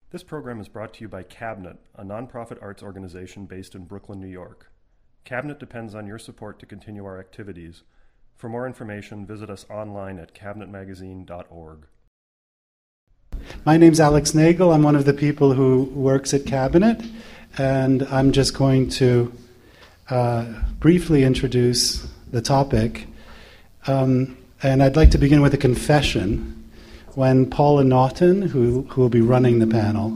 This program is brought to you by Cabinet, a nonprofit arts organization based in Brooklyn, New York. Cabinet depends on your support to continue our activities. For more information, visit us online at cabinetmagazine.org. My name's Alex Nagel. I'm one of the people who works at Cabinet, and I'm just going to briefly introduce the topic. And I'd like to begin with a confession. When Paula Naughton, who will be running the panel,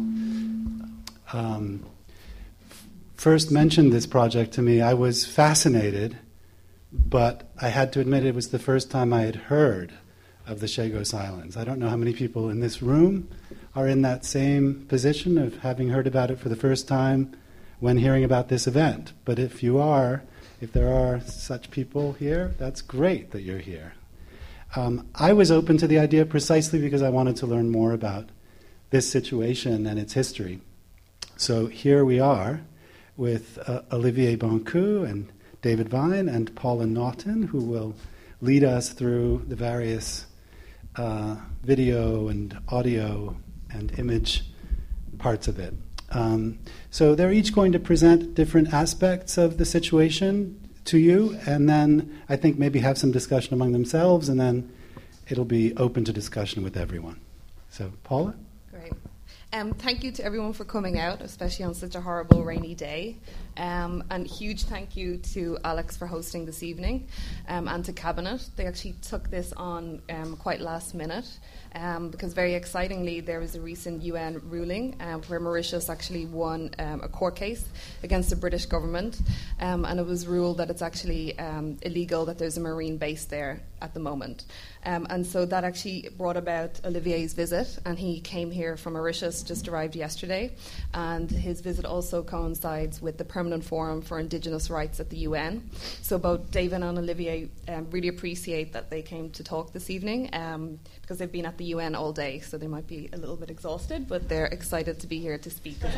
first mentioned this project to me, I was fascinated, but I had to admit it was the first time I had heard of the Chagos Islands. I don't know how many people in this room are in that same position of having heard about it for the first time when hearing about this event. But if there are such people here, that's great that you're here. I was open to the idea precisely because I wanted to learn more about this situation and its history. So here we are with Olivier Bancoult and David Vine and Paula Naughton, who will lead us through the various video and audio and image parts of it. So they're each going to present different aspects of the situation to you, and then I think maybe have some discussion among themselves, and then it'll be open to discussion with everyone. So, Paula? Great. Thank you to everyone for coming out, especially on such a horrible rainy day. And huge thank you to Alex for hosting this evening, and to Cabinet. They actually took this on quite last minute, because very excitingly there was a recent UN ruling where Mauritius actually won a court case against the British government, and it was ruled that it's actually illegal that there's a marine base there at the moment. And so that actually brought about Olivier's visit, and he came here from Mauritius, just arrived yesterday, and his visit also coincides with the Permanent Forum for Indigenous Rights at the UN. So both David and Olivier really appreciate that they came to talk this evening, because they've been at the UN all day, so they might be a little bit exhausted, but they're excited to be here to speak as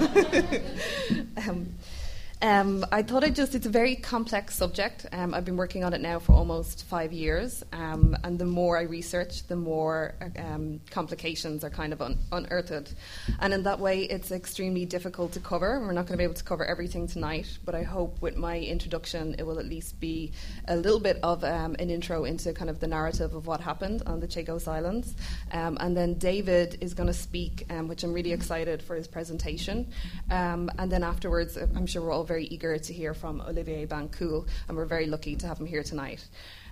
well. I thought it's a very complex subject. I've been working on it now for almost 5 years, and the more I research, the more complications are kind of unearthed. And in that way, it's extremely difficult to cover. We're not going to be able to cover everything tonight, but I hope with my introduction, it will at least be a little bit of an intro into kind of the narrative of what happened on the Chagos Islands. And then David is going to speak, which I'm really excited for his presentation. And then afterwards, I'm sure we're all very eager to hear from Olivier Bancoult, and we're very lucky to have him here tonight.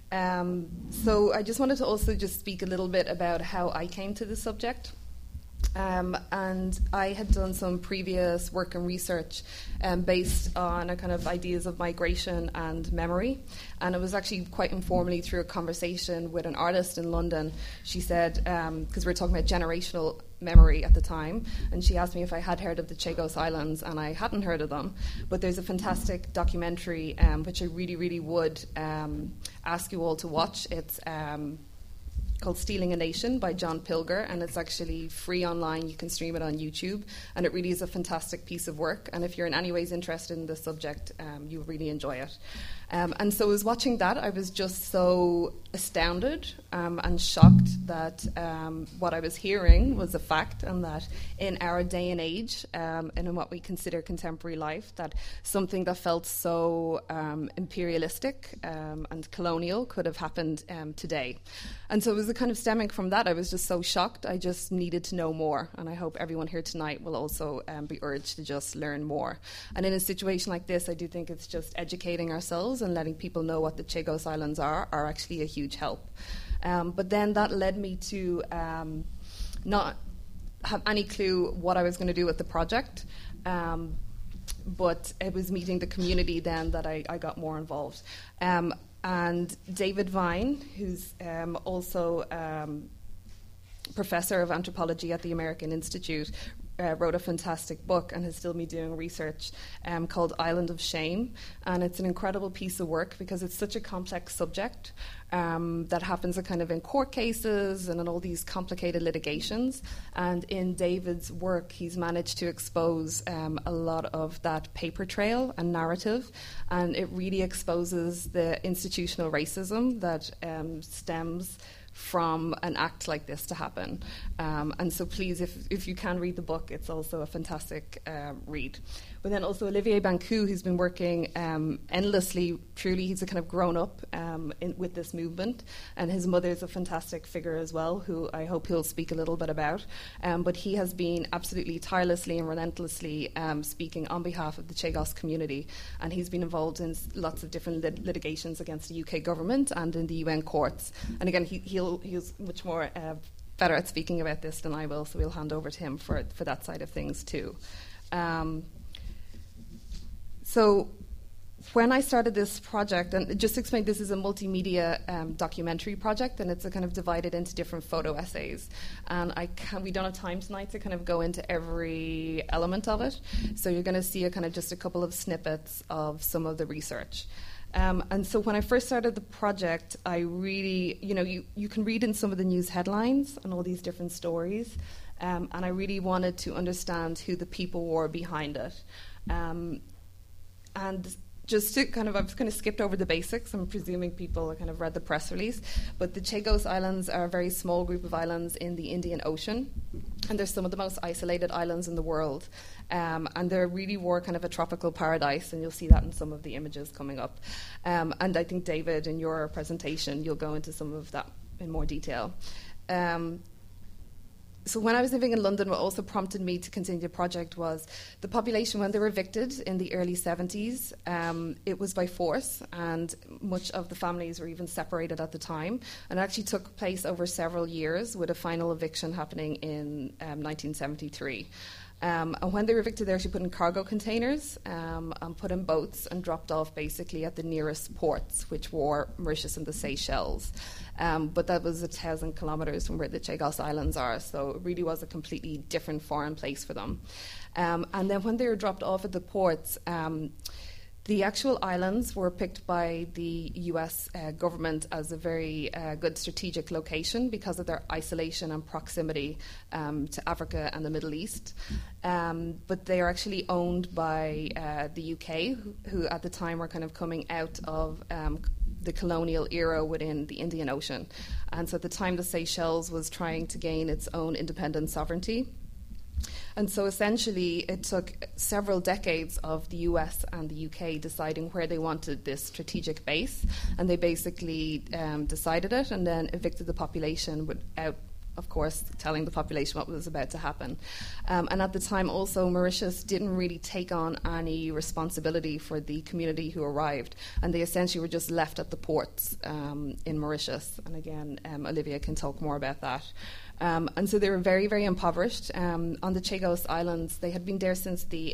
So I just wanted to also just speak a little bit about how I came to this subject. And I had done some previous work and research based on a kind of ideas of migration and memory. And it was actually quite informally through a conversation with an artist in London. She said, because we were talking about generational memory at the time, and she asked me if I had heard of the Chagos Islands, and I hadn't heard of them. But there's a fantastic documentary which I really, really would ask you all to watch. It's called Stealing a Nation by John Pilger, and it's actually free online. You can stream it on YouTube, and it really is a fantastic piece of work, and if you're in any ways interested in the subject, you'll really enjoy it. And so I was watching that, I was just so astounded and shocked that what I was hearing was a fact, and that in our day and age, and in what we consider contemporary life, that something that felt so imperialistic and colonial could have happened today. And so it was kind of stemming from that. I was just so shocked. I just needed to know more, and I hope everyone here tonight will also be urged to just learn more. And in a situation like this, I do think it's just educating ourselves and letting people know what the Chagos Islands are actually a huge help. But then that led me to not have any clue what I was going to do with the project. But it was meeting the community then that I got more involved. And David Vine, who's also professor of anthropology at the American Institute, wrote a fantastic book and has still been doing research called Island of Shame. And it's an incredible piece of work because it's such a complex subject that happens in court cases and in all these complicated litigations. And in David's work, he's managed to expose a lot of that paper trail and narrative. And it really exposes the institutional racism that stems from an act like this to happen. And so please, if you can read the book, it's also a fantastic read. But then also Olivier Bancoux, who's been working endlessly, truly, he's a kind of grown up with this movement. And his mother's a fantastic figure as well, who I hope he'll speak a little bit about. But he has been absolutely tirelessly and relentlessly speaking on behalf of the Chagos community. And he's been involved in lots of different litigations against the UK government and in the UN courts. And again, he's much more better at speaking about this than I will, so we'll hand over to him for that side of things too. So when I started this project, and just to explain, this is a multimedia documentary project, and it's a kind of divided into different photo essays. And we don't have time tonight to kind of go into every element of it. So you're going to see just a couple of snippets of some of the research. And so when I first started the project, I really, you can read in some of the news headlines and all these different stories. And I really wanted to understand who the people were behind it. And just to I've kind of skipped over the basics. I'm presuming people kind of read the press release. But the Chagos Islands are a very small group of islands in the Indian Ocean. And they're some of the most isolated islands in the world. And they really were kind of a tropical paradise. And you'll see that in some of the images coming up. And I think, David, in your presentation, you'll go into some of that in more detail. So when I was living in London, what also prompted me to continue the project was the population, when they were evicted in the early 70s, it was by force, and much of the families were even separated at the time. And it actually took place over several years, with a final eviction happening in 1973. And when they were evicted, they were actually put in cargo containers and put in boats and dropped off basically at the nearest ports, which were Mauritius and the Seychelles. But that was 1,000 kilometres from where the Chagos Islands are, so it really was a completely different foreign place for them. And then when they were dropped off at the ports, the actual islands were picked by the US government as a very good strategic location because of their isolation and proximity to Africa and the Middle East. But they are actually owned by the UK, who at the time were kind of coming out of the colonial era within the Indian Ocean. And so at the time, the Seychelles was trying to gain its own independent sovereignty. And so essentially it took several decades of the US and the UK deciding where they wanted this strategic base, and they basically decided it and then evicted the population without, of course, telling the population what was about to happen. And at the time also, Mauritius didn't really take on any responsibility for the community who arrived, and they essentially were just left at the ports in Mauritius. And again, Olivia can talk more about that. And so they were very, very impoverished. On the Chagos Islands, they had been there since the...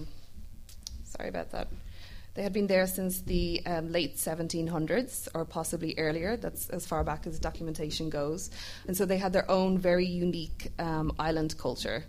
sorry about that. They had been there since the late 1700s, or possibly earlier. That's as far back as documentation goes. And so they had their own very unique island culture,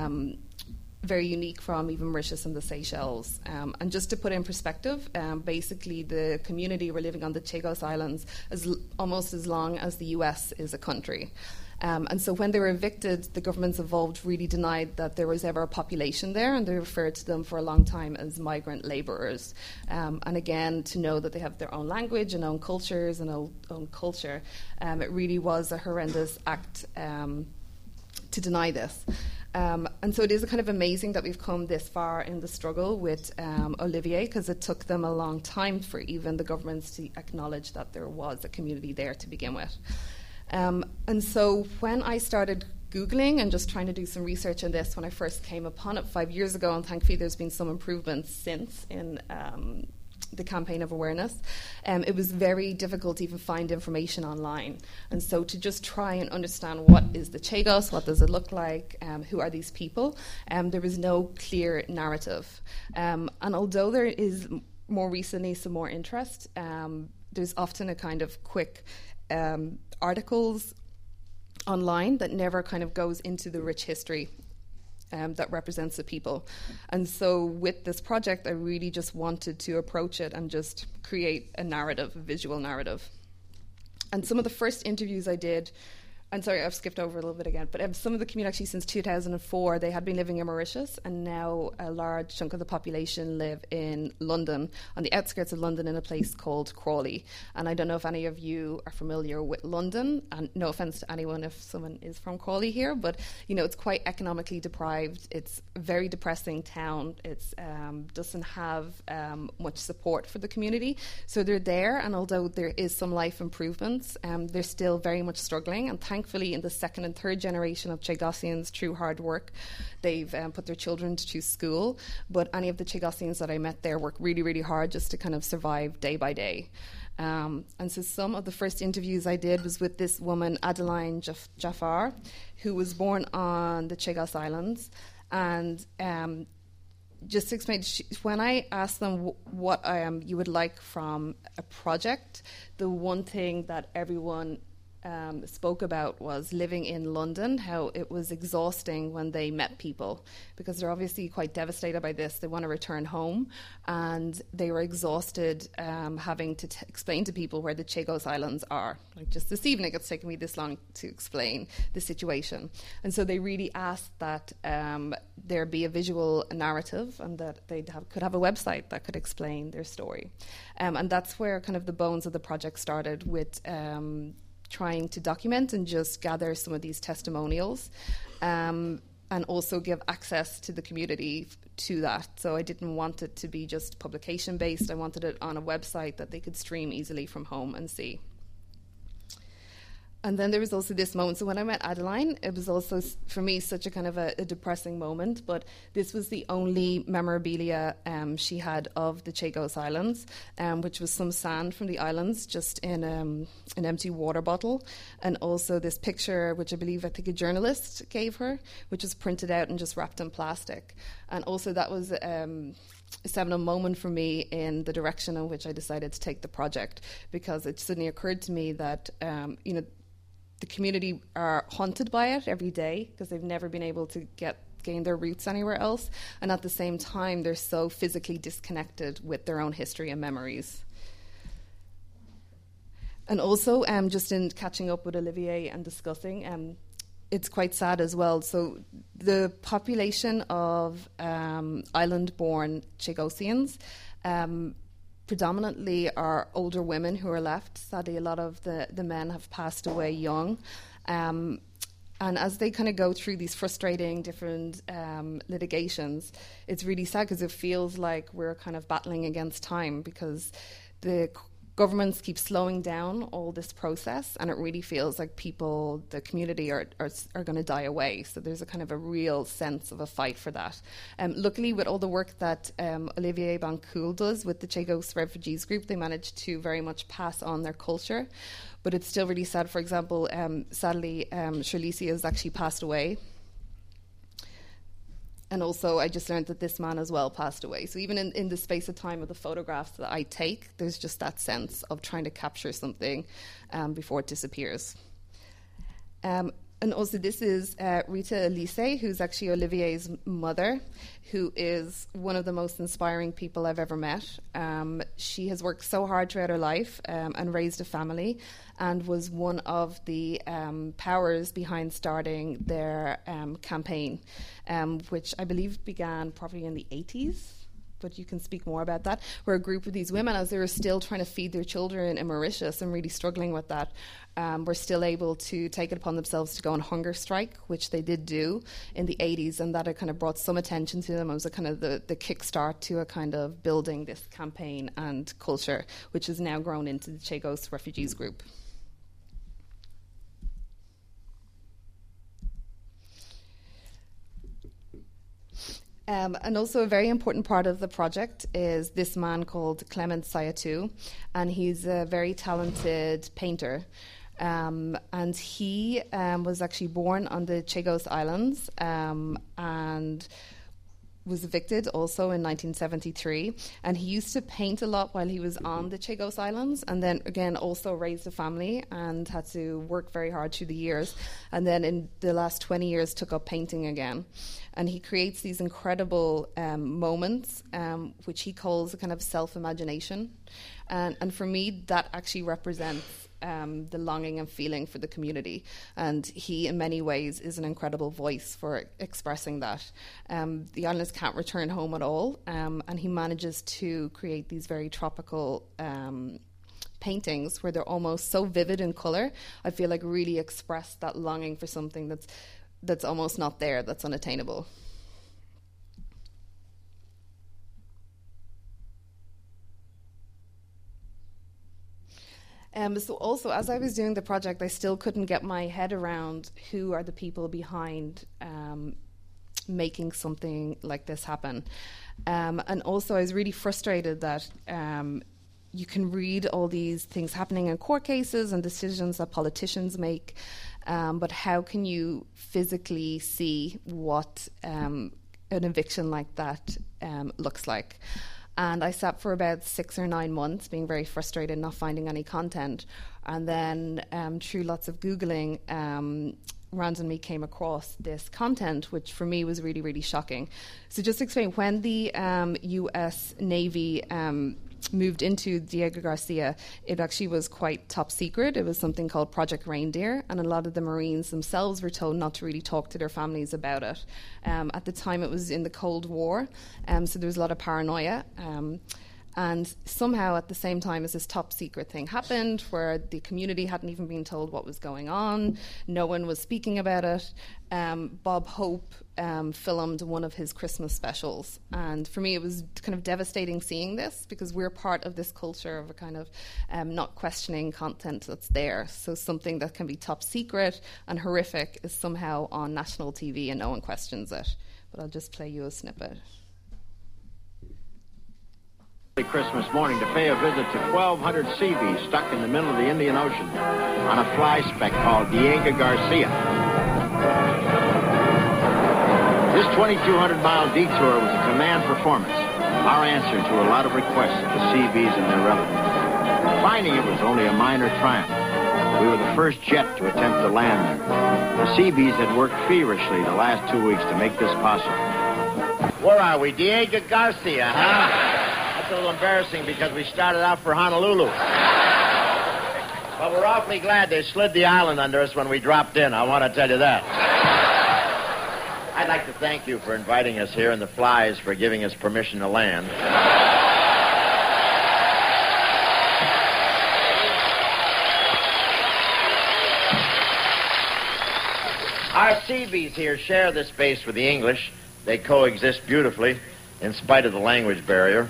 very unique from even Mauritius and the Seychelles. And just to put in perspective, basically the community were living on the Chagos Islands almost as long as the US is a country. And so when they were evicted, the governments involved really denied that there was ever a population there, and they referred to them for a long time as migrant labourers. And again, to know that they have their own language and own cultures and own culture, it really was a horrendous act to deny this. And so it is kind of amazing that we've come this far in the struggle with Olivier, because it took them a long time for even the governments to acknowledge that there was a community there to begin with. And so when I started Googling and just trying to do some research on this, when I first came upon it 5 years ago, and thankfully there's been some improvements since in the campaign of awareness, it was very difficult to even find information online. And so to just try and understand what is the Chagos, what does it look like, who are these people, there was no clear narrative. And although there is more recently some more interest, there's often a kind of quick articles online that never kind of goes into the rich history that represents the people. And so with this project, I really just wanted to approach it and just create a narrative, a visual narrative. And some of the first interviews I did And sorry, I've skipped over a little bit again, but some of the community, actually since 2004, they had been living in Mauritius, and now a large chunk of the population live in London, on the outskirts of London, in a place called Crawley. And I don't know if any of you are familiar with London, and no offence to anyone if someone is from Crawley here, but it's quite economically deprived. It's a very depressing town. It's doesn't have much support for the community. So they're there, and although there is some life improvements, they're still very much struggling. And thankfully, in the second and third generation of Chagossians, through hard work, they've put their children to school. But any of the Chagossians that I met there work really, really hard just to kind of survive day by day. And so some of the first interviews I did was with this woman, Adeline Jafar, who was born on the Chagos Islands. And just to explain, when I asked them what you would like from a project, the one thing that everyone spoke about was living in London, how it was exhausting when they met people, because they're obviously quite devastated by this. They want to return home, and they were exhausted having to explain to people where the Chagos Islands are. Like just this evening, it's taken me this long to explain the situation. And so they really asked that there be a visual narrative, and that they could have a website that could explain their story. And that's where kind of the bones of the project started, with trying to document and just gather some of these testimonials, and also give access to the community to that. So I didn't want it to be just publication based. I wanted it on a website that they could stream easily from home and see. And then there was also this moment. So when I met Adeline, it was also, for me, such a kind of a depressing moment. But this was the only memorabilia she had of the Chagos Islands, which was some sand from the islands just in an empty water bottle. And also this picture, which I think a journalist gave her, which was printed out and just wrapped in plastic. And also that was a seminal moment for me in the direction in which I decided to take the project, because it suddenly occurred to me that, the community are haunted by it every day because they've never been able to gain their roots anywhere else, and at the same time they're so physically disconnected with their own history and memories. And also, just in catching up with Olivier and discussing, it's quite sad as well. So the population of island-born Chagossians predominantly are older women who are left. Sadly, a lot of the men have passed away young. And as they kind of go through these frustrating different litigations, it's really sad because it feels like we're kind of battling against time, because the governments keep slowing down all this process, and it really feels like people, the community, are going to die away. So there's a kind of a real sense of a fight for that. Luckily, with all the work that Olivier Bancoul does with the Chagos Refugees Group, they managed to very much pass on their culture. But it's still really sad. For example, sadly, Shirlisi has actually passed away. And also, I just learned that this man as well passed away. So even in the space of time of the photographs that I take, there's just that sense of trying to capture something before it disappears. And also, this is Rita Elise, who's actually Olivier's mother, who is one of the most inspiring people I've ever met. She has worked so hard throughout her life and raised a family, and was one of the powers behind starting their campaign, which I believe began probably in the 80s. But you can speak more about that, where a group of these women, as they were still trying to feed their children in Mauritius and really struggling with that, were still able to take it upon themselves to go on hunger strike, which they did do in the 80s, and that had kind of brought some attention to them. It was a kind of the kickstart to a kind of building this campaign and culture, which has now grown into the Chagos Refugees Group. And also a very important part of the project is this man called Clement Sayatu, and he's a very talented painter. And he was actually born on the Chagos Islands and was evicted also in 1973. And he used to paint a lot while he was on the Chagos Islands, and then again also raised a family and had to work very hard through the years. And then in the last 20 years took up painting again. And he creates these incredible moments, which he calls a kind of self-imagination. And for me, that actually represents the longing and feeling for the community. And he, in many ways, is an incredible voice for expressing that. The islanders can't return home at all, and he manages to create these very tropical paintings where they're almost so vivid in colour. I feel like really express that longing for something that's almost not there, that's unattainable. So also, as I was doing the project, I still couldn't get my head around who are the people behind making something like this happen. And also, I was really frustrated that you can read all these things happening in court cases and decisions that politicians make, but how can you physically see what an eviction like that looks like? And I sat for about 6 or 9 months being very frustrated, not finding any content. And then through lots of Googling, randomly came across this content, which for me was really, really shocking. So just to explain, when the US Navy moved into Diego Garcia, it actually was quite top secret. It was something called Project Reindeer, and a lot of the Marines themselves were told not to really talk to their families about it. At the time, it was in the Cold War, so there was a lot of paranoia. And somehow, at the same time as this top secret thing happened, where the community hadn't even been told what was going on, no one was speaking about it, Bob Hope filmed one of his Christmas specials. And for me, it was kind of devastating seeing this, because we're part of this culture of a kind of not questioning content that's there. So something that can be top secret and horrific is somehow on national TV and no one questions it. But I'll just play you a snippet. Christmas morning to pay a visit to 1,200 sea bees stuck in the middle of the Indian Ocean on a fly speck called Diego Garcia. This 2,200-mile detour was a command performance, our answer to a lot of requests of the sea bees and their relatives. Finding it was only a minor triumph. We were the first jet to attempt to land there. The sea bees had worked feverishly the last 2 weeks to make this possible. Where are we? Diego Garcia, huh? That's a little embarrassing because we started out for Honolulu. But we're awfully glad they slid the island under us when we dropped in, I want to tell you that. I'd like to thank you for inviting us here and the flies for giving us permission to land. Our sea bees here share this space with the English. They coexist beautifully in spite of the language barrier.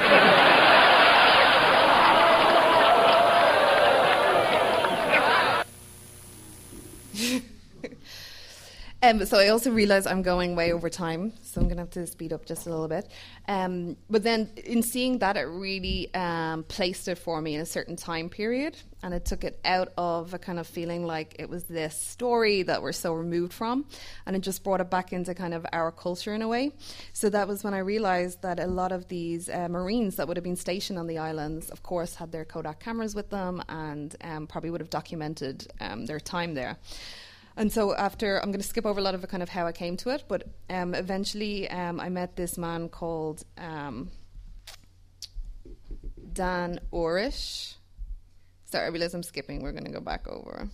So I also realize I'm going way over time, so I'm going to have to speed up just a little bit. But then in seeing that, it really placed it for me in a certain time period, and it took it out of a kind of feeling like it was this story that we're so removed from, and it just brought it back into kind of our culture in a way. So that was when I realized that a lot of these Marines that would have been stationed on the islands, of course, had their Kodak cameras with them and probably would have documented their time there. And so after, I'm going to skip over a lot of kind of how I came to it, but eventually I met this man called Dan Orish. Sorry, I realize I'm skipping. We're going to go back over.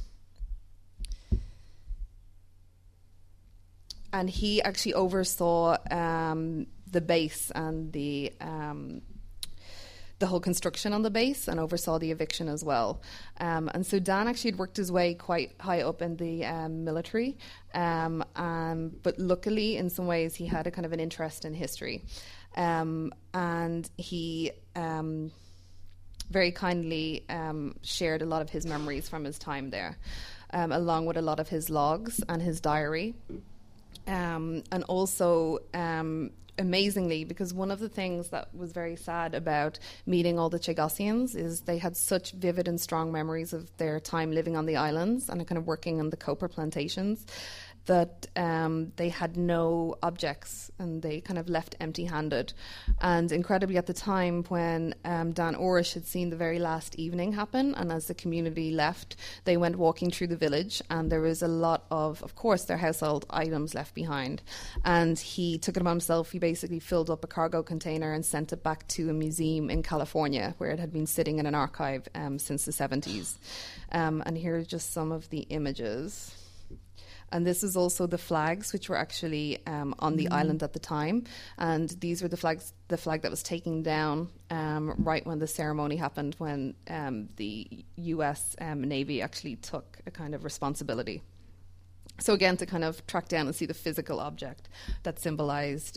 And he actually oversaw the base and the whole construction on the base, and oversaw the eviction as well. And so Dan actually had worked his way quite high up in the military, but luckily in some ways he had a kind of an interest in history. And he very kindly shared a lot of his memories from his time there, along with a lot of his logs and his diary. And also amazingly, because one of the things that was very sad about meeting all the Chagosians is they had such vivid and strong memories of their time living on the islands and kind of working on the copra plantations, that they had no objects and they kind of left empty-handed. And incredibly, at the time when Dan Orish had seen the very last evening happen, and as the community left, they went walking through the village, and there was a lot of course, their household items left behind. And he took it upon himself. He basically filled up a cargo container and sent it back to a museum in California, where it had been sitting in an archive since the 70s. And here are just some of the images. And this is also the flags, which were actually on the island at the time. And these were the flag that was taken down right when the ceremony happened, when the US Navy actually took a kind of responsibility. So again, to kind of track down and see the physical object that symbolized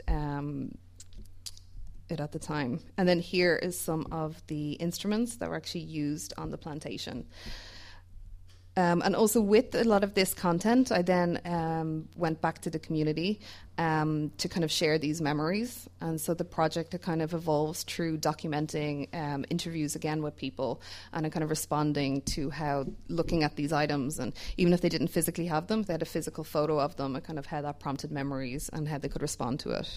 it at the time. And then here is some of the instruments that were actually used on the plantation. And also with a lot of this content, I then went back to the community to kind of share these memories. And so the project kind of evolves through documenting interviews again with people and kind of responding to how looking at these items, and even if they didn't physically have them, if they had a physical photo of them, and kind of how that prompted memories and how they could respond to it.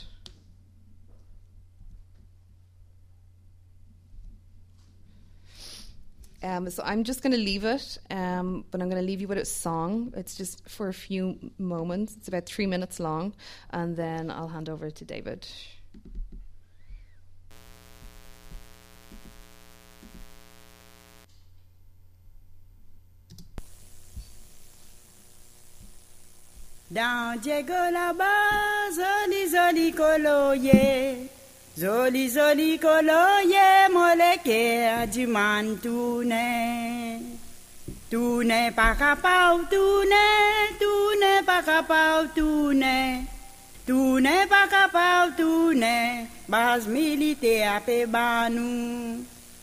So I'm just going to leave it, but I'm going to leave you with a song. It's just for a few moments. It's about 3 minutes long, and then I'll hand over to David. Dans Diego là-bas, zoli zoli koloye. Zoli zoli koloye moleke adiman toune pa kapau toune pa kapau toune pa kapau toune base militaire ape banou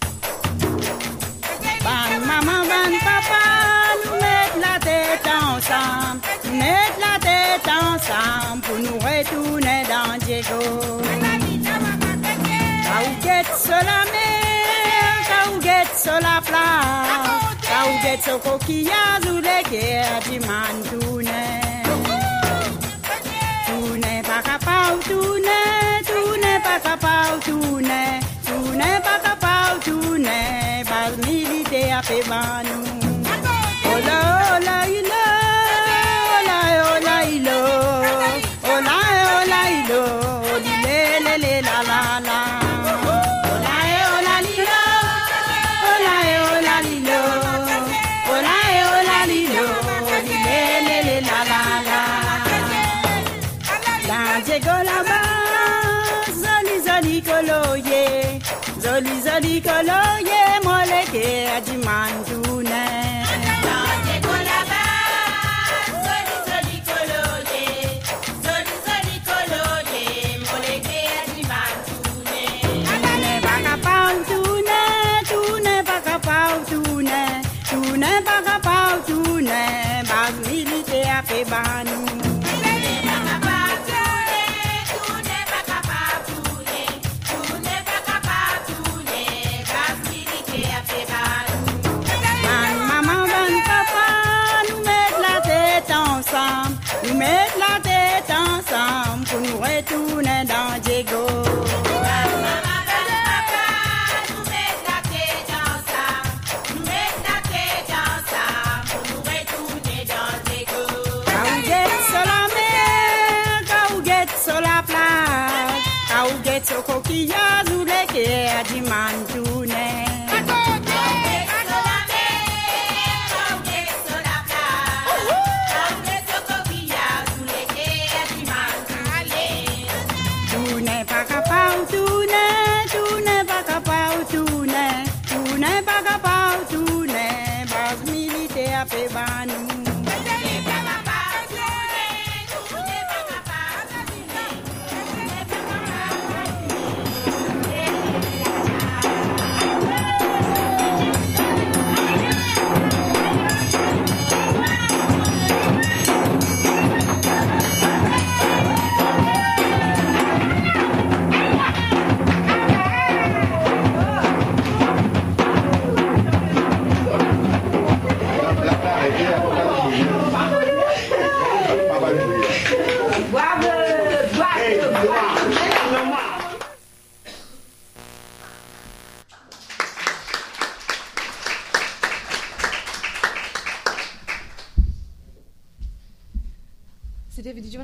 ban maman ban papa nous mettre la tête ensemble pour nous retourner dans Diego. Kauget sur la mer, kauget sur la plage, kauget sur coquillage ou les guerres du man toune pa kapau toune pa kapau toune pa kapau toune base militaire ape banou. Ola ola ilo, ola ola ilo, ola ola ilo, le le le la la la. Zoli zoli koloye moleke adiman toune. Diego là-bas, zoli zoli koloye moleke adiman toune. Toune pa kapau toune pa kapau toune pa kapau toune base militaire ape banou. Nous mettre la tête ensemble pour nous retourner dans Diego. Kauget sur la mer, kauget sur la plage, kauget sur coquillage ou les guerres du man toune.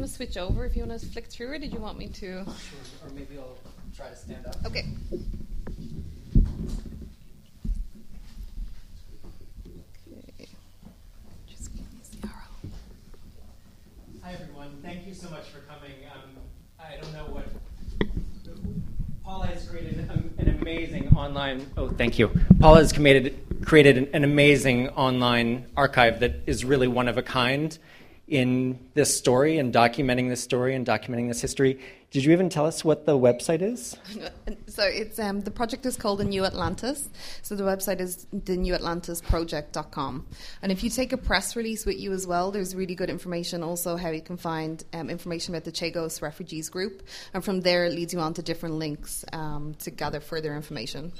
to switch over if you want to flick through, or did you want me to? Sure, or maybe I'll try to stand up. Okay. Hi, everyone. Thank you so much for coming. I don't know what... Paula has created an amazing online... Oh, thank you. Paula has created an amazing online archive that is really one of a kind in this story and documenting this story and documenting this history. Did you even tell us what the website is? So it's the project is called The New Atlantis. So the website is thenewatlantisproject.com. And if you take a press release with you as well, there's really good information also how you can find information about the Chagos Refugees Group. And from there it leads you on to different links to gather further information.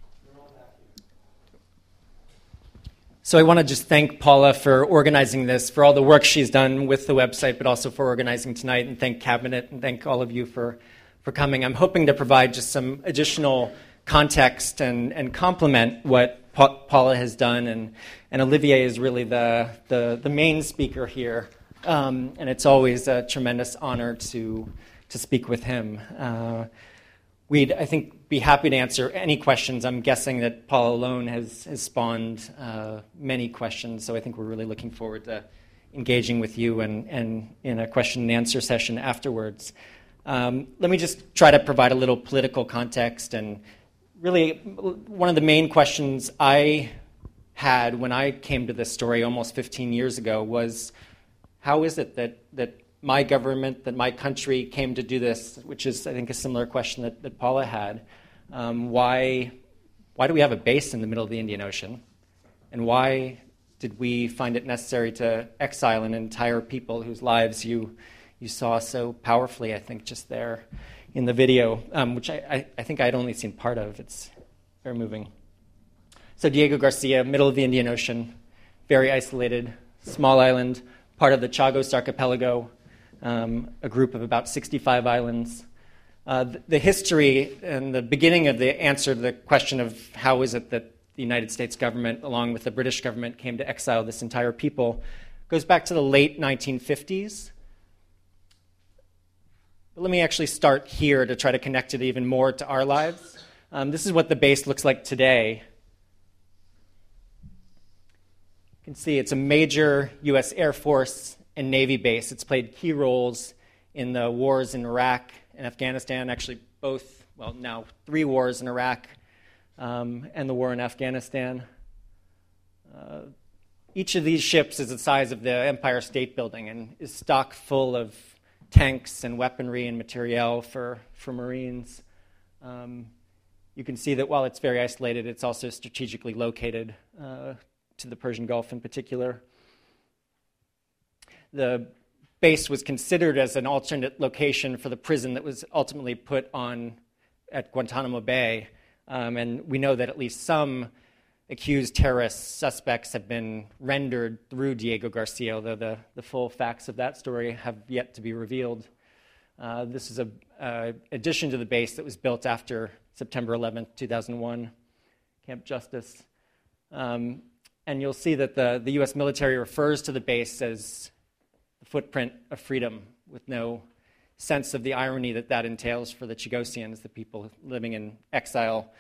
So I want to just thank Paula for organizing this, for all the work she's done with the website, but also for organizing tonight, and thank Cabinet and thank all of you for coming. I'm hoping to provide just some additional context and complement what Paula has done, and Olivier is really the main speaker here, and it's always a tremendous honor to speak with him. We'd, I think, be happy to answer any questions. I'm guessing that Paula alone has spawned many questions, so I think we're really looking forward to engaging with you and in a question and answer session afterwards. Let me just try to provide a little political context, and really one of the main questions I had when I came to this story almost 15 years ago was, how is it that my government, that my country came to do this, which is, I think, a similar question that Paula had. Why do we have a base in the middle of the Indian Ocean? And why did we find it necessary to exile an entire people whose lives you saw so powerfully, I think, just there in the video, which I think I'd only seen part of. It's very moving. So Diego Garcia, middle of the Indian Ocean, very isolated, small island, part of the Chagos Archipelago, a group of about 65 islands. The history and the beginning of the answer to the question of how is it that the United States government, along with the British government, came to exile this entire people goes back to the late 1950s. But let me actually start here to try to connect it even more to our lives. This is what the base looks like today. You can see it's a major U.S. Air Force and Navy base. It's played key roles in the wars in Iraq and Afghanistan, actually both, well, now 3 wars in Iraq and the war in Afghanistan. Each of these ships is the size of the Empire State Building and is stocked full of tanks and weaponry and materiel for Marines. You can see that while it's very isolated, it's also strategically located to the Persian Gulf in particular. The base was considered as an alternate location for the prison that was ultimately put on at Guantanamo Bay. And we know that at least some accused terrorist suspects have been rendered through Diego Garcia, although the full facts of that story have yet to be revealed. This is an addition to the base that was built after September 11th, 2001, Camp Justice. And you'll see that the U.S. military refers to the base as the footprint of freedom, with no sense of the irony that entails for the Chagosians, the people living in exile.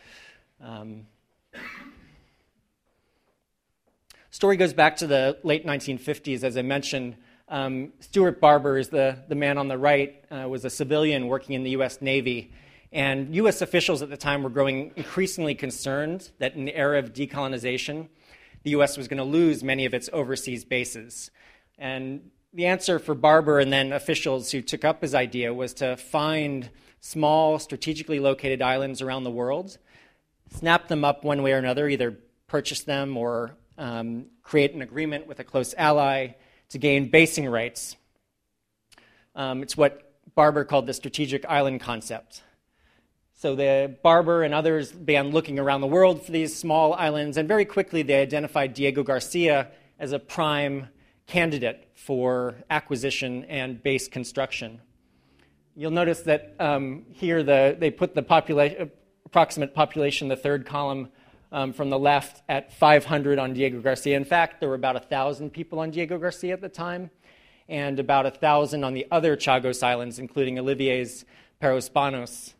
Story goes back to the late 1950s. As I mentioned, Stuart Barber is the man on the right, was a civilian working in the U.S. Navy. And U.S. officials at the time were growing increasingly concerned that in the era of decolonization, the U.S. was going to lose many of its overseas bases. And the answer for Barber and then officials who took up his idea was to find small, strategically located islands around the world, snap them up one way or another, either purchase them or create an agreement with a close ally to gain basing rights. It's what Barber called the strategic island concept. So the Barber and others began looking around the world for these small islands, and very quickly they identified Diego Garcia as a prime candidate for acquisition and base construction. You'll notice that here they put the approximate population, the third column from the left, at 500 on Diego Garcia. In fact, there were about 1,000 people on Diego Garcia at the time. and about 1,000 on the other Chagos Islands, including Olivier's Parospanos.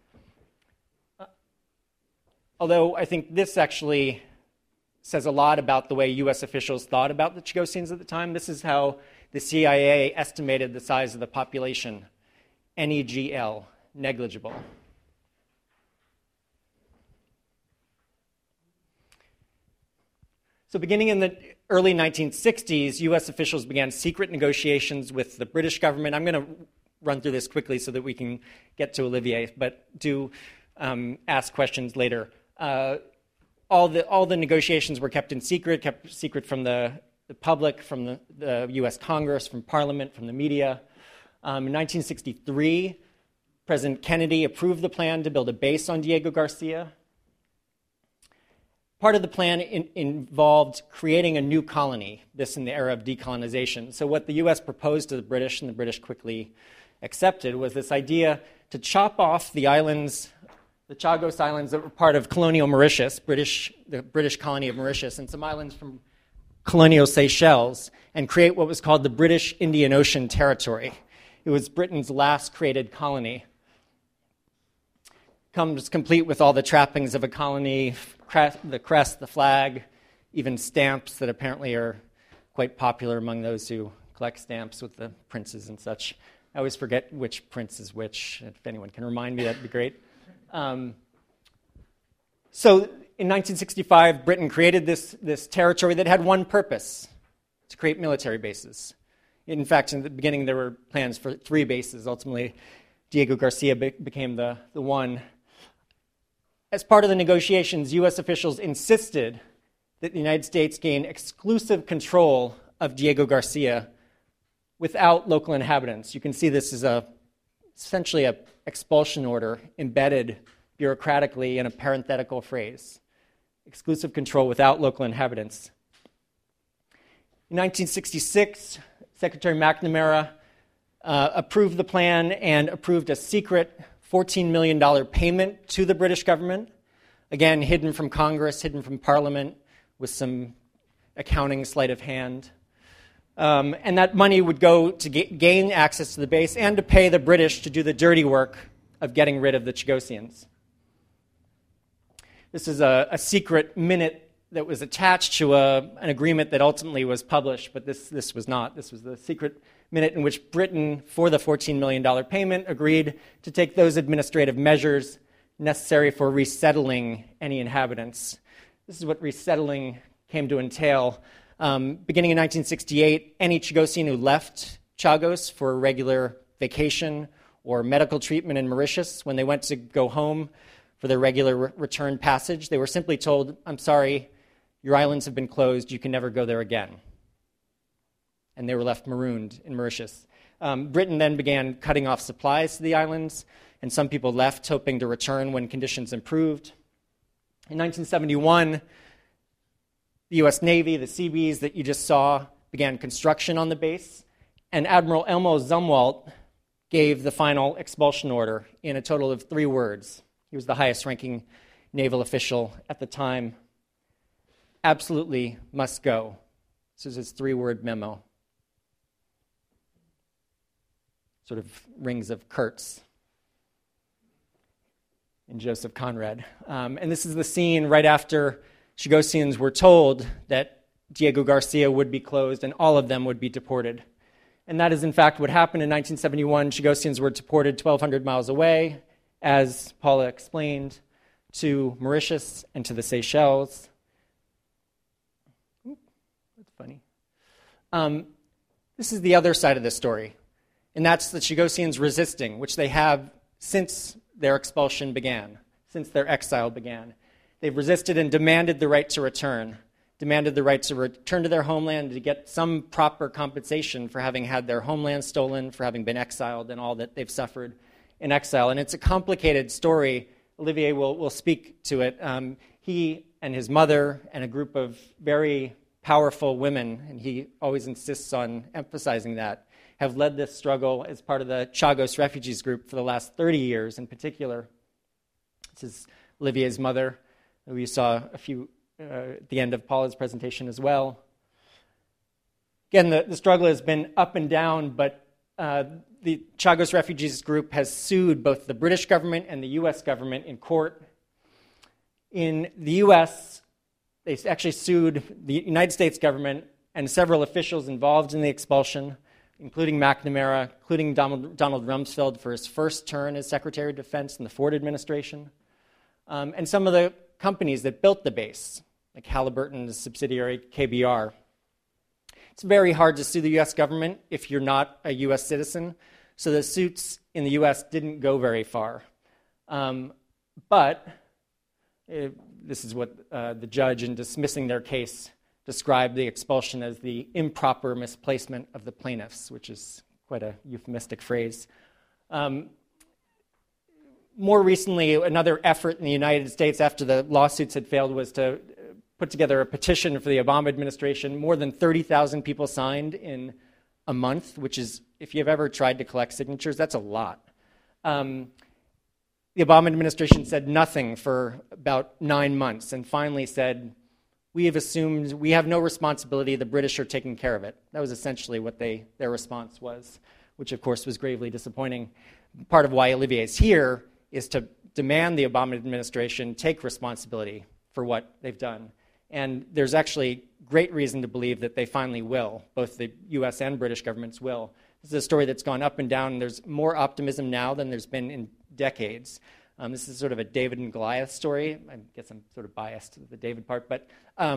Although I think this actually says a lot about the way U.S. officials thought about the Chagosians at the time. This is how the CIA estimated the size of the population. NEGL, negligible. So beginning in the early 1960s, U.S. officials began secret negotiations with the British government. I'm going to run through this quickly so that we can get to Olivier, but do ask questions later. All the negotiations were kept secret from the public, from the U.S. Congress, from Parliament, from the media. In 1963, President Kennedy approved the plan to build a base on Diego Garcia. Part of the plan involved creating a new colony, this in the era of decolonization. So what the U.S. proposed to the British, and the British quickly accepted, was this idea to chop off the islands, the Chagos Islands that were part of colonial Mauritius, the British colony of Mauritius, and some islands from colonial Seychelles, and create what was called the British Indian Ocean Territory. It was Britain's last created colony. Comes complete with all the trappings of a colony, the crest, the flag, even stamps that apparently are quite popular among those who collect stamps with the princes and such. I always forget which prince is which. If anyone can remind me, that'd be great. So in 1965, Britain created this territory that had one purpose, to create military bases. In fact, in the beginning, there were plans for 3 bases. Ultimately, Diego Garcia became the one. As part of the negotiations, U.S. officials insisted that the United States gain exclusive control of Diego Garcia without local inhabitants. You can see this is essentially an expulsion order embedded bureaucratically in a parenthetical phrase. Exclusive control without local inhabitants. In 1966, Secretary McNamara approved the plan and approved a secret $14 million payment to the British government, again, hidden from Congress, hidden from Parliament, with some accounting sleight of hand. And that money would go to gain access to the base and to pay the British to do the dirty work of getting rid of the Chagosians. This is a secret minute that was attached to an agreement that ultimately was published, but this was not. This was the secret minute in which Britain, for the $14 million payment, agreed to take those administrative measures necessary for resettling any inhabitants. This is what resettling came to entail. Beginning in 1968, any Chagosian who left Chagos for a regular vacation or medical treatment in Mauritius, when they went to go home for their regular return passage, they were simply told, "I'm sorry, your islands have been closed, you can never go there again." And they were left marooned in Mauritius. Britain then began cutting off supplies to the islands, and some people left hoping to return when conditions improved. In 1971, the U.S. Navy, the Seabees that you just saw, began construction on the base, and Admiral Elmo Zumwalt gave the final expulsion order in a total of 3 words. He was the highest-ranking naval official at the time. Absolutely must go. This is his 3-word memo. Sort of rings of Kurtz and Joseph Conrad. And this is the scene right after Chagosians were told that Diego Garcia would be closed and all of them would be deported. And that is, in fact, what happened in 1971. Chagosians were deported 1,200 miles away, as Paula explained, to Mauritius and to the Seychelles. That's funny. This is the other side of this story, and that's the Chagosians resisting, which they have since their expulsion began, since their exile began. They've resisted and demanded the right to return, demanded the right to return to their homeland, to get some proper compensation for having had their homeland stolen, for having been exiled, and all that they've suffered in exile. And it's a complicated story. Olivier will speak to it. He and his mother and a group of very powerful women, and he always insists on emphasizing that, have led this struggle as part of the Chagos Refugees Group for the last 30 years in particular. This is Olivier's mother, who you saw a few at the end of Paula's presentation as well. Again, the struggle has been up and down, but the Chagos Refugees Group has sued both the British government and the U.S. government in court. In the U.S., they actually sued the United States government and several officials involved in the expulsion, including McNamara, including Donald Rumsfeld for his first term as Secretary of Defense in the Ford administration, and some of the companies that built the base, like Halliburton's subsidiary KBR. It's very hard to sue the U.S. government if you're not a U.S. citizen, so the suits in the U.S. didn't go very far. But this is what the judge, in dismissing their case, described the expulsion as the improper misplacement of the plaintiffs, which is quite a euphemistic phrase. More recently, another effort in the United States after the lawsuits had failed was to put together a petition for the Obama administration. More than 30,000 people signed in a month, which is, if you've ever tried to collect signatures, that's a lot. The Obama administration said nothing for about 9 months and finally said, we have assumed we have no responsibility, the British are taking care of it. That was essentially what their response was, which of course was gravely disappointing. Part of why Olivier is here is to demand the Obama administration take responsibility for what they've done. And there's actually great reason to believe that they finally will. Both the U.S. and British governments will. This is a story that's gone up and down, and there's more optimism now than there's been in decades. This is sort of a David and Goliath story. I guess I'm sort of biased to the David part, but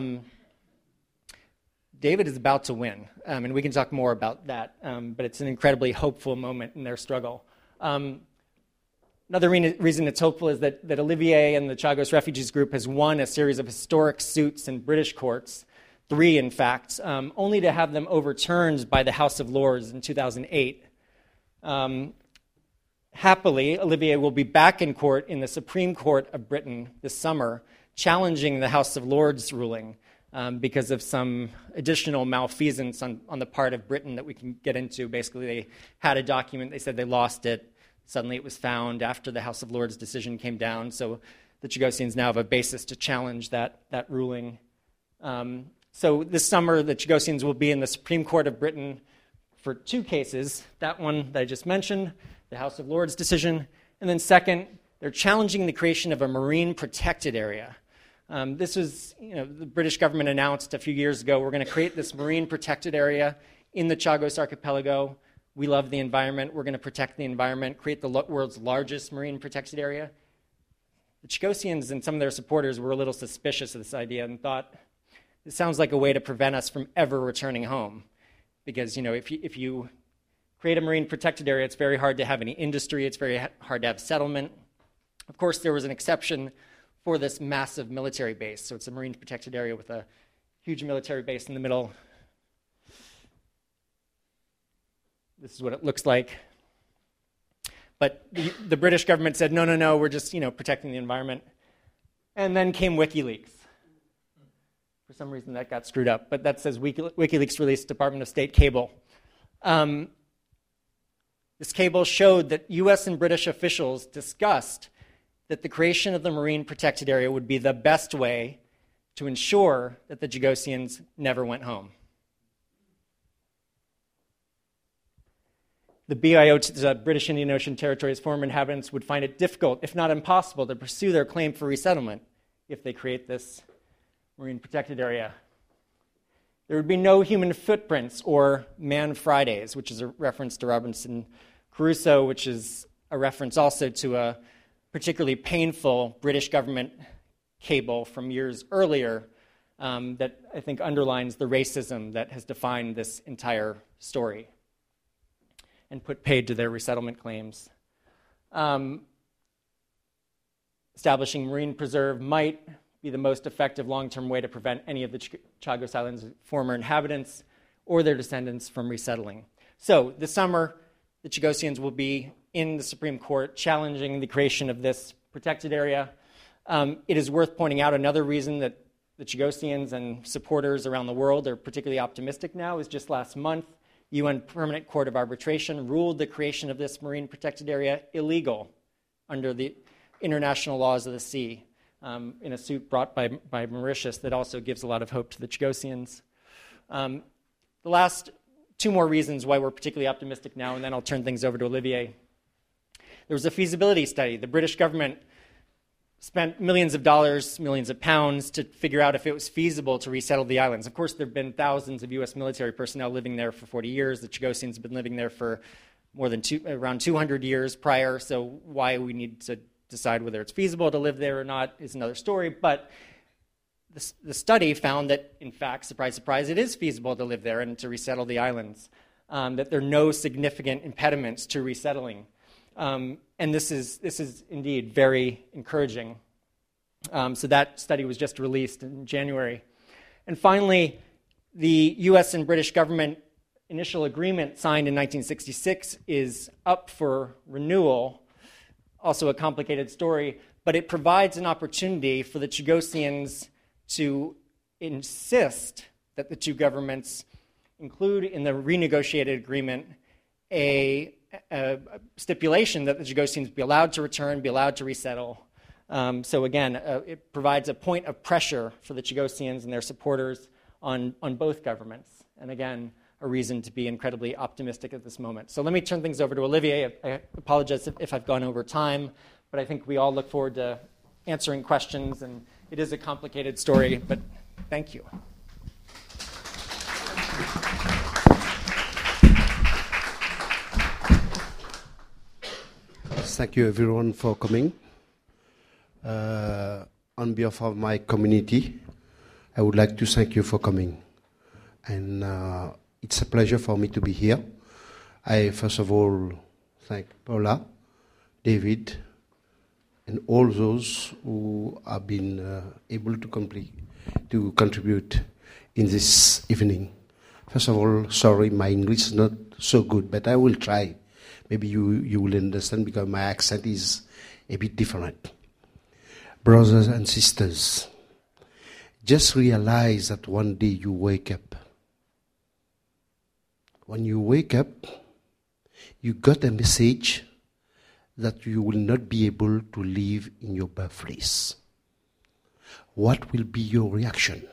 David is about to win, and we can talk more about that, but it's an incredibly hopeful moment in their struggle. Another reason it's hopeful is that Olivier and the Chagos Refugees Group has won a series of historic suits in British courts, 3 in fact, only to have them overturned by the House of Lords in 2008. Happily, Olivier will be back in court in the Supreme Court of Britain this summer, challenging the House of Lords ruling because of some additional malfeasance on the part of Britain that we can get into. Basically, they had a document, they said they lost it. Suddenly it was found after the House of Lords decision came down, so the Chagosians now have a basis to challenge that ruling. So this summer, the Chagosians will be in the Supreme Court of Britain for 2 cases. That one that I just mentioned, the House of Lords decision, and then second, they're challenging the creation of a marine protected area. This was, the British government announced a few years ago, we're going to create this marine protected area in the Chagos Archipelago. We love the environment. We're going to protect the environment, create the world's largest marine protected area. The Chagosians and some of their supporters were a little suspicious of this idea and thought, this sounds like a way to prevent us from ever returning home. Because, if you create a marine protected area, it's very hard to have any industry. It's very hard to have settlement. Of course, there was an exception for this massive military base. So it's a marine protected area with a huge military base in the middle. This is what it looks like. But the British government said, no, we're just, protecting the environment. And then came WikiLeaks. For some reason that got screwed up, but that says WikiLeaks released Department of State cable. This cable showed that U.S. and British officials discussed that the creation of the marine protected area would be the best way to ensure that the Chagosians never went home. The BIO, the British Indian Ocean Territory's former inhabitants, would find it difficult, if not impossible, to pursue their claim for resettlement if they create this marine protected area. There would be no human footprints or Man Fridays, which is a reference to Robinson Crusoe, which is a reference also to a particularly painful British government cable from years earlier that I think underlines the racism that has defined this entire story and put paid to their resettlement claims. Establishing marine preserve might be the most effective long-term way to prevent any of the Chagos Islands' former inhabitants or their descendants from resettling. So this summer, the Chagosians will be in the Supreme Court challenging the creation of this protected area. It is worth pointing out another reason that the Chagosians and supporters around the world are particularly optimistic now is just last month, the UN Permanent Court of Arbitration ruled the creation of this marine protected area illegal under the international laws of the sea in a suit brought by Mauritius that also gives a lot of hope to the Chagosians. the last two more reasons why we're particularly optimistic now, and then I'll turn things over to Olivier. There was a feasibility study. The British government spent millions of dollars, millions of pounds to figure out if it was feasible to resettle the islands. Of course, there have been thousands of U.S. military personnel living there for 40 years. The Chagosians have been living there for more than around 200 years prior, so why we need to decide whether it's feasible to live there or not is another story. But the study found that, in fact, surprise, surprise, it is feasible to live there and to resettle the islands, that there are no significant impediments to resettling. And this is indeed very encouraging. So that study was just released in January. And finally, the U.S. and British government initial agreement signed in 1966 is up for renewal, also a complicated story, but it provides an opportunity for the Chagosians to insist that the two governments include in the renegotiated agreement a stipulation that the Chagosians be allowed to return, be allowed to resettle. So again, it provides a point of pressure for the Chagosians and their supporters on both governments. And again, a reason to be incredibly optimistic at this moment. So let me turn things over to Olivier. I apologize if I've gone over time, but I think we all look forward to answering questions, and it is a complicated story, but thank you. Thank you, everyone, for coming. On behalf of my community, I would like to thank you for coming. And it's a pleasure for me to be here. I, first of all, thank Paula, David, and all those who have been able to contribute in this evening. First of all, sorry, my English is not so good, but I will try. Maybe you will understand because my accent is a bit different. Brothers and sisters, just realize that one day you wake up. When you wake up, you got a message that you will not be able to live in your birthplace. What will be your reaction?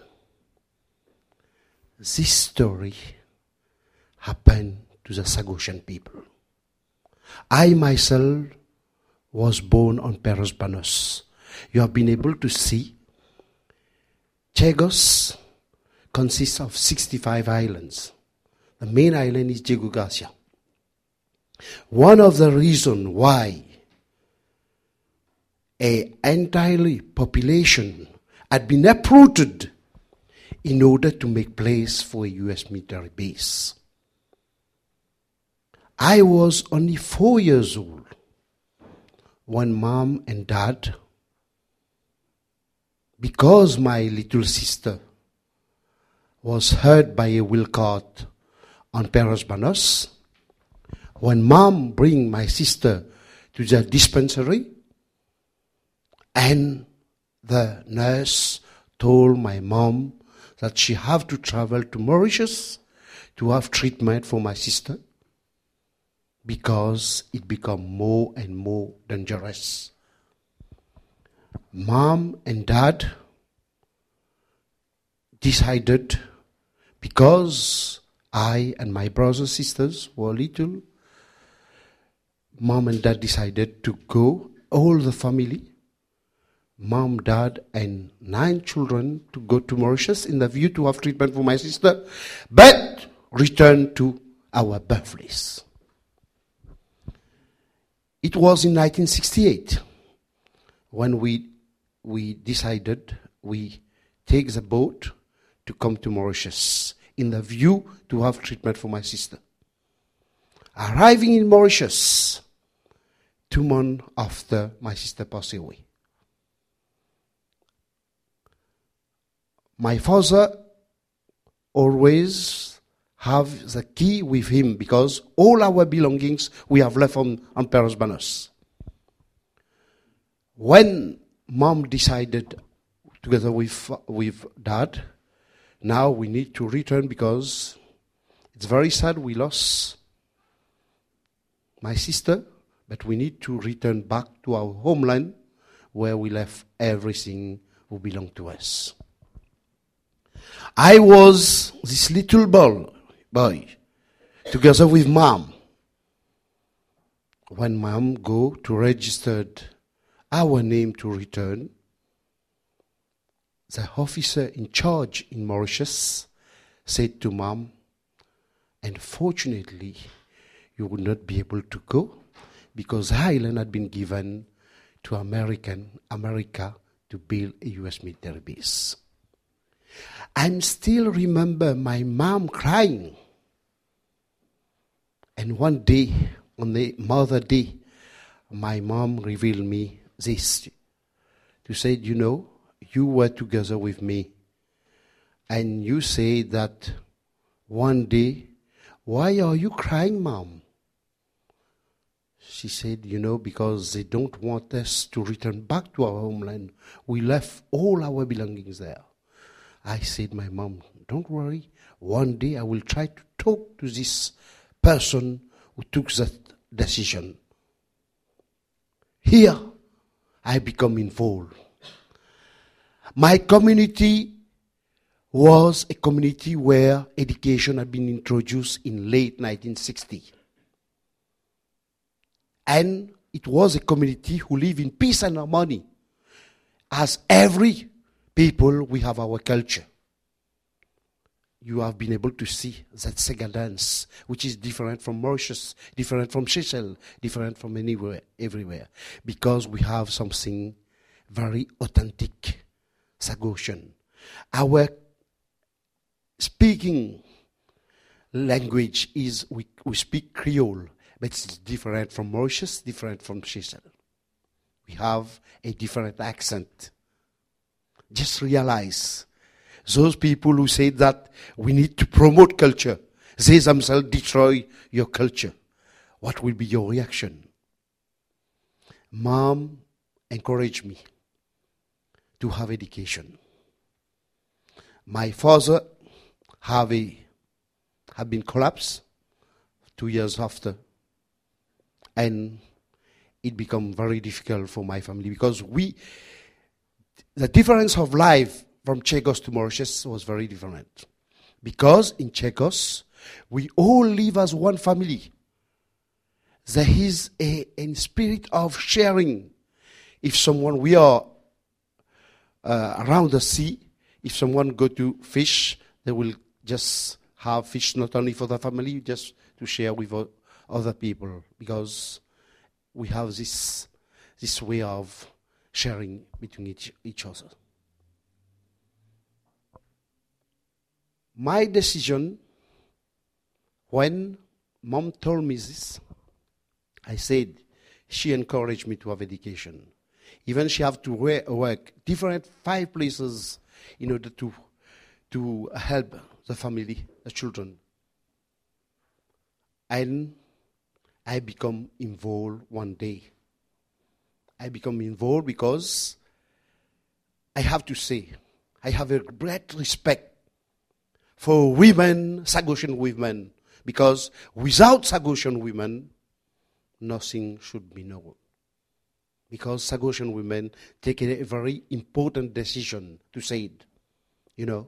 This story happened to the Chagosian people. I myself was born on Peros Banus. You have been able to see Chagos consists of 65 islands. The main island is Diego Garcia. One of the reasons why an entire population had been uprooted in order to make place for a U.S. military base. I was only 4 years old when Mom and Dad, because my little sister was hurt by a wheel cart on Peros Banus, when Mom bring my sister to the dispensary, and the nurse told my mom that she have to travel to Mauritius to have treatment for my sister because it become more and more dangerous. Mom and Dad decided, because I and my brothers and sisters were little, Mom and Dad decided to go, all the family, Mom, Dad, and 9 children, to go to Mauritius in the view to have treatment for my sister, but return to our birthplace. It was in 1968 when we decided we take the boat to come to Mauritius in the view to have treatment for my sister. Arriving in Mauritius 2 months after my sister passed away. My father always have the key with him because all our belongings we have left on Peros Banus. When Mom decided, together with Dad, now we need to return because it's very sad we lost my sister, but we need to return back to our homeland where we left everything who belonged to us. I was this little boy boy, together with mom. When mom go to register our name to return, the officer in charge in Mauritius said to mom, unfortunately, you would not be able to go because island had been given to America to build a U.S. military base. I still remember my mom crying. And one day, on the Mother Day, my mom revealed me this. To say, you know, you were together with me. And you say that one day, why are you crying, Mom? She said, you know, because they don't want us to return back to our homeland. We left all our belongings there. I said, my mom, don't worry. One day I will try to talk to this person who took that decision. Here, I become involved. My community was a community where education had been introduced in late 1960. And it was a community who lived in peace and harmony. As every people, we have our culture. You have been able to see that Sega dance, which is different from Mauritius, different from Seychelles, different from anywhere, everywhere. Because we have something very authentic, Sagosian. Our speaking language is, we speak Creole, but it's different from Mauritius, different from Seychelles. We have a different accent. Just realize, those people who say that we need to promote culture, they themselves destroy your culture. What will be your reaction? Mom encouraged me to have education. My father had been collapsed 2 years after. And it became very difficult for my family because the difference of life from Chagos to Mauritius was very different. Because in Chagos, we all live as one family. There is a spirit of sharing. If someone, we are around the sea, if someone go to fish, they will just have fish not only for the family, just to share with other people, because we have this way of sharing between each other. My decision, when mom told me this, I said, she encouraged me to have education. Even she have to work different 5 places in order to help the family, the children. And I become involved one day. I become involved because I have to say, I have a great respect for women, Sagosian women, because without Sagosian women, nothing should be known. Because Sagosian women take a very important decision to say it. You know,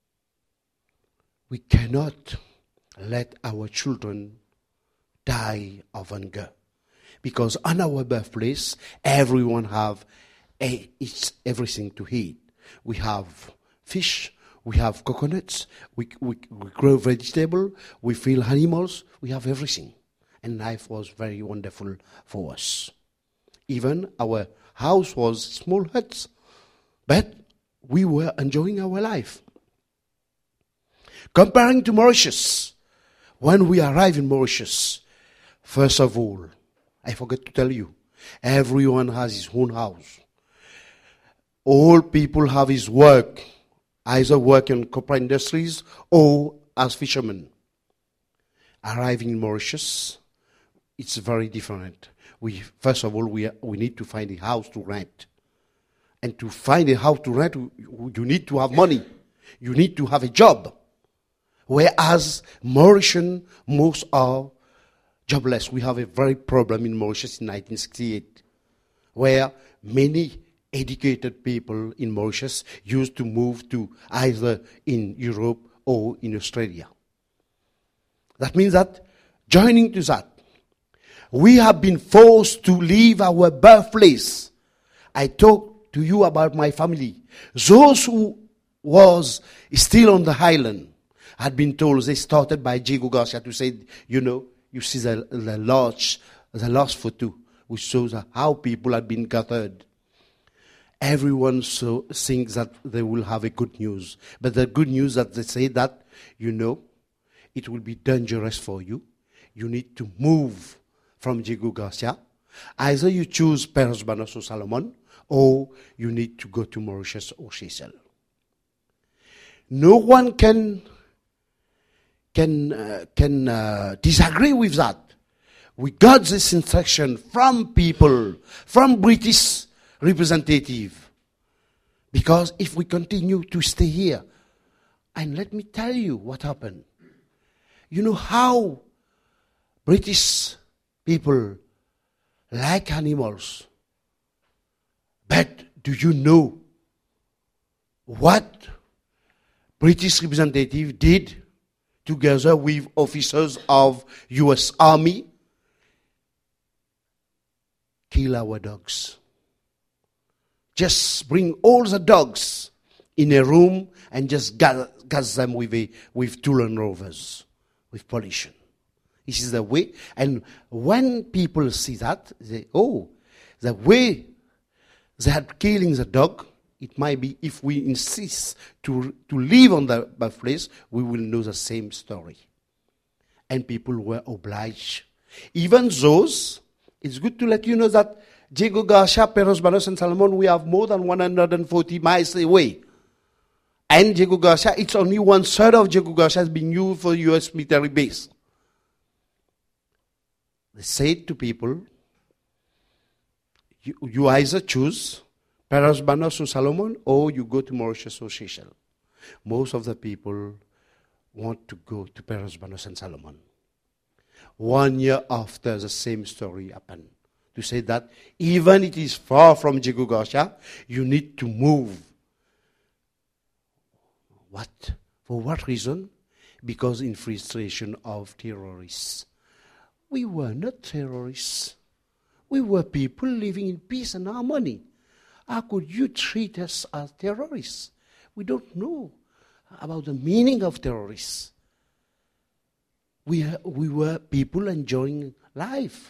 we cannot let our children die of hunger. Because on our birthplace, everyone have everything to eat. We have fish, we have coconuts, we grow vegetable, we feed animals, we have everything. And life was very wonderful for us. Even our house was small huts, but we were enjoying our life. Comparing to Mauritius, when we arrived in Mauritius, first of all, I forgot to tell you, everyone has his own house. All people have his work, either work in copper industries or as fishermen. Arriving in Mauritius, it's very different. First of all, we need to find a house to rent. And to find a house to rent, you need to have money. You need to have a job. Whereas Mauritian, most are jobless. We have a very problem in Mauritius in 1968, where many educated people in Mauritius used to move to either in Europe or in Australia. That means that, joining to that, we have been forced to leave our birthplace. I talked to you about my family. Those who was still on the island had been told, they started by Diego Garcia to say, you see the last photo, which shows how people had been gathered. Everyone thinks that they will have a good news. But the good news that they say that, it will be dangerous for you. You need to move from Diego Garcia. Either you choose Peros Banos or Salomon, or you need to go to Mauritius or Seychelles. No one can disagree with that. We got this instruction from people, from British representative. Because if we continue to stay here, and let me tell you what happened. You know how British people like animals. But do you know what British representative did together with officers of U.S. Army? Kill our dogs. Just bring all the dogs in a room and just gas them with tool and rovers, with pollution. This is the way. And when people see that, they the way they are killing the dog, it might be if we insist to live on the birthplace, we will know the same story. And people were obliged. Even those, it's good to let you know that Diego Garcia, Peros Banos, and Salomon, we have more than 140 miles away. And Diego Garcia, it's only 1/3 of Diego Garcia has been used for U.S. military base. They said to people, you either choose Peros Banos or Salomon, or you go to Mauritius or Seychelles. Most of the people want to go to Peros Banos and Salomon. 1 year after, the same story happened. To say that even it is far from Diego Garcia, you need to move. What? For what reason? Because in frustration of terrorists. We were not terrorists. We were people living in peace and harmony. How could you treat us as terrorists? We don't know about the meaning of terrorists. We were people enjoying life.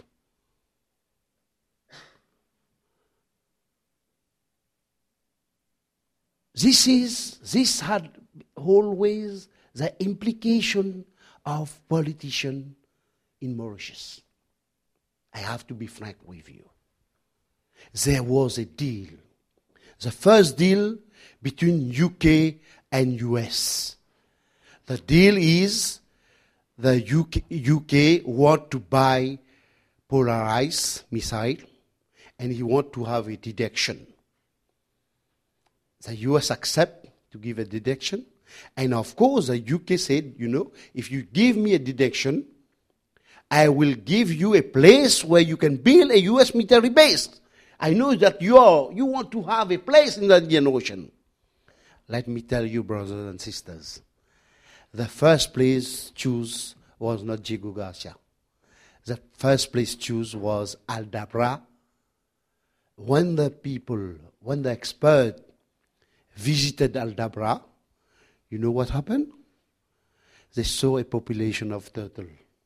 This had always the implication of politicians in Mauritius. I have to be frank with you. There was a deal. The first deal between UK and US. The deal is the UK want to buy polarized missile and he want to have a detection. The US accept to give a detection, and of course the UK said, if you give me a detection, I will give you a place where you can build a US military base. I know that you want to have a place in the Indian Ocean. Let me tell you, brothers and sisters, the first place choose was not Diego Garcia. The first place choose was Aldabra. When the expert visited Aldabra, you know what happened? They saw a population of turtle.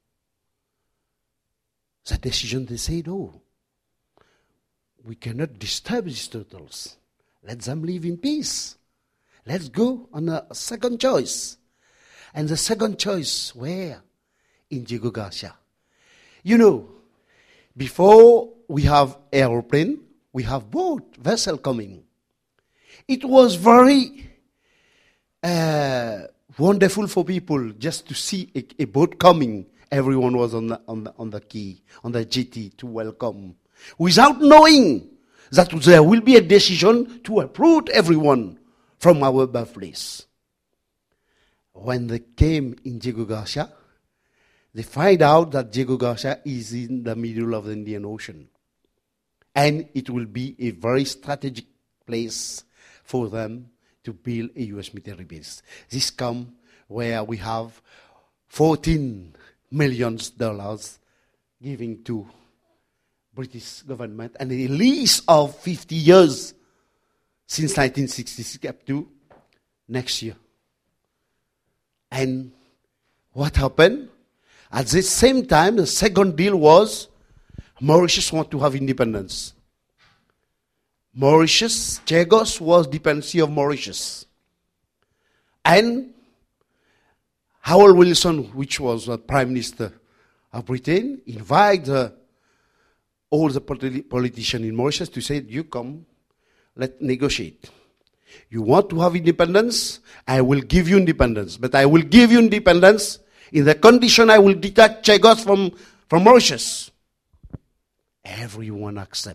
The decision, they said, we cannot disturb these turtles. Let them live in peace. Let's go on a second choice. And the second choice, where? In Diego Garcia. Before we have aeroplane, we have boat, vessel coming. It was very wonderful for people just to see a boat coming. Everyone was on the quay, on the jetty to welcome, without knowing that there will be a decision to uproot everyone from our birthplace. When they came in Diego Garcia, they find out that Diego Garcia is in the middle of the Indian Ocean. And it will be a very strategic place for them to build a U.S. military base. This comes where we have 14 millions of dollars giving to British government, and a lease of 50 years since 1966 up to next year. And what happened? At the same time, the second deal was Mauritius want to have independence. Mauritius, Chagos was dependency of Mauritius. And Harold Wilson, which was the Prime Minister of Britain, invited all the politicians in Mauritius to say, you come, let's negotiate. You want to have independence? I will give you independence. But I will give you independence in the condition I will detach Chagos from Mauritius. Everyone accept.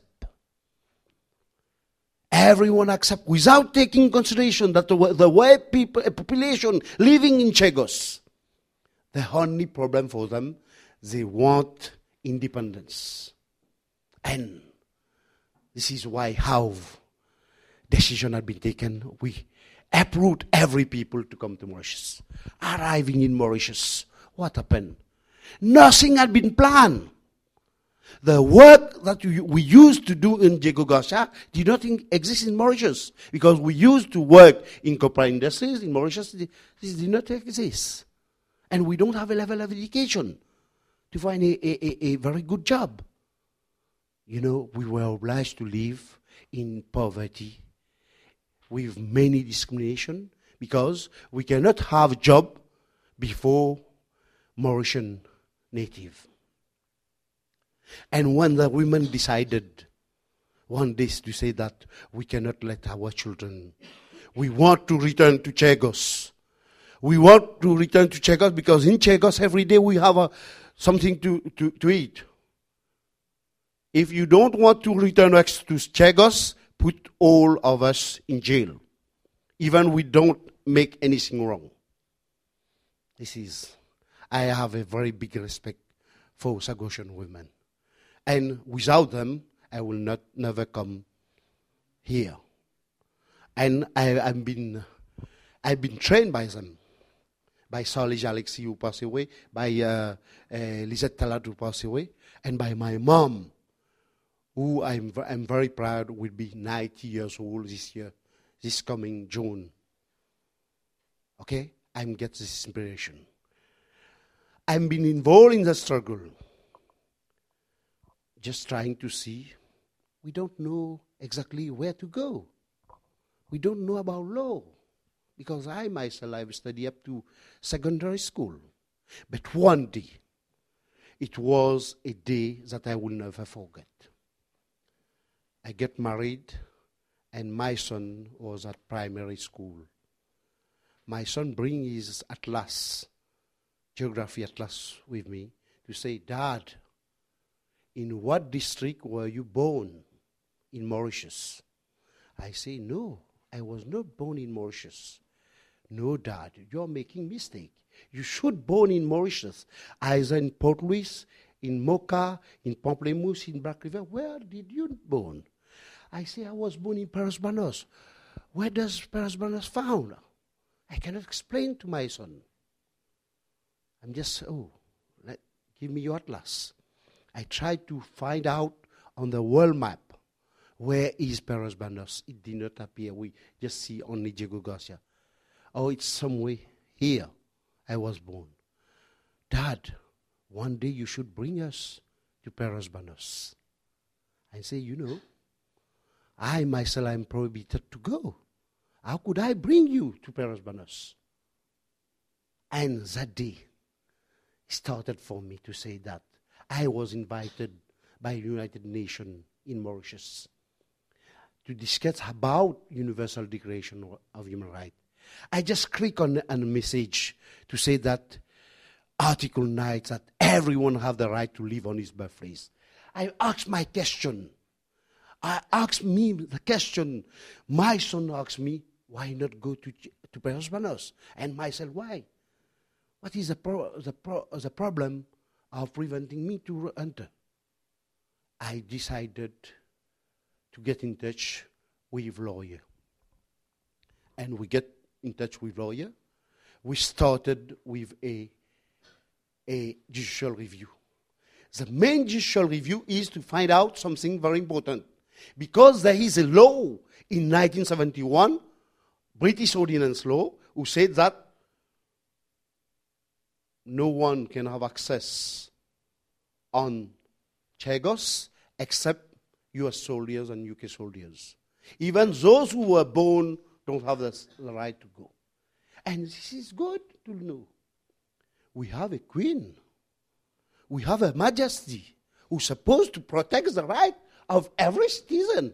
Everyone accept without taking consideration that the way people, a population living in Chagos, the only problem for them, they want independence. And this is why how decision had been taken. We uproot every people to come to Mauritius. Arriving in Mauritius, what happened? Nothing had been planned. The work that we used to do in Diego Garcia did not exist in Mauritius, because we used to work in copper industries in Mauritius. This did not exist. And we don't have a level of education to find a very good job. You know, we were obliged to live in poverty with many discrimination, because we cannot have a job before Mauritian native. And when the women decided one day to say that we cannot let our children, we want to return to Chagos. We want to return to Chagos because in Chagos every day we have something to eat. If you don't want to return to Chagos, put all of us in jail. Even we don't make anything wrong. I have a very big respect for Chagosian women. And without them, I will never come here. And I've been trained by them, by Salih Alexis who passed away, by Lisette Talat who passed away, and by my mom, who I'm very proud will be 90 years old this year, this coming June. Okay, I'm getting this inspiration. I've been involved in the struggle. Just trying to see, we don't know exactly where to go. We don't know about law, because I myself, I've studied up to secondary school. But one day, it was a day that I will never forget. I get married, and my son was at primary school. My son brings his atlas, geography atlas with me, to say, Dad, in what district were you born in Mauritius? I say, no, I was not born in Mauritius. No, Dad, you're making mistake. You should born in Mauritius, either in Port Louis, in Mocha, in Pamplemousse, in Black River. Where did you born? I say, I was born in Paros-Banos. Where does Paros-Banos found? I cannot explain to my son. I'm just, give me your atlas. I tried to find out on the world map where is Paros-Banos. It did not appear. We just see only Diego Garcia. Oh, it's somewhere here I was born. Dad, one day you should bring us to Paros-Banos. I say, I myself am prohibited to go. How could I bring you to Paros-Banos? And that day started for me to say that I was invited by United Nations in Mauritius to discuss about Universal Declaration of Human Rights. I just click on a message to say that Article 9, that everyone have the right to live on his birthplace. I asked my question. I asked me the question. My son asked me, why not go to Paros-Banos? And myself, why? What is the problem of preventing me to enter? I decided to get in touch with lawyer. And we get in touch with lawyer. We started with a a judicial review. The main judicial review is to find out something very important. Because there is a law in 1971, British Ordinance Law, who said that no one can have access on Chagos except US soldiers and UK soldiers. Even those who were born don't have the right to go. And this is good to know. We have a queen. We have a majesty who's supposed to protect the right of every citizen.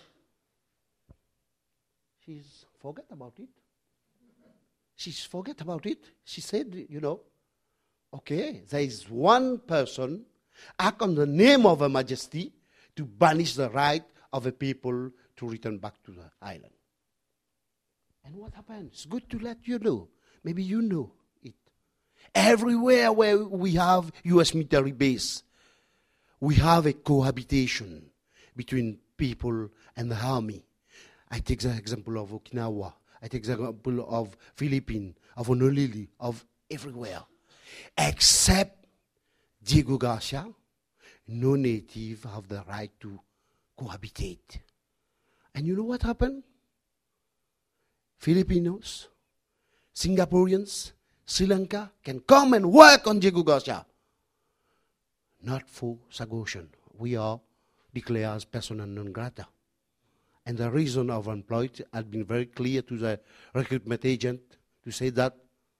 She's forget about it. She's forget about it. She said, okay, there is one person act on the name of Her Majesty to banish the right of a people to return back to the island. And what happened? It's good to let you know. Maybe you know it. Everywhere where we have U.S. military base, we have a cohabitation between people and the army. I take the example of Okinawa. I take the example of Philippines, of Honolulu, of everywhere. Except Diego Garcia, no native have the right to cohabitate. And you know what happened? Filipinos, Singaporeans, Sri Lanka can come and work on Diego Garcia. Not for Sagosian. We are declared as persona non grata. And the reason of employed has been very clear to the recruitment agent to say that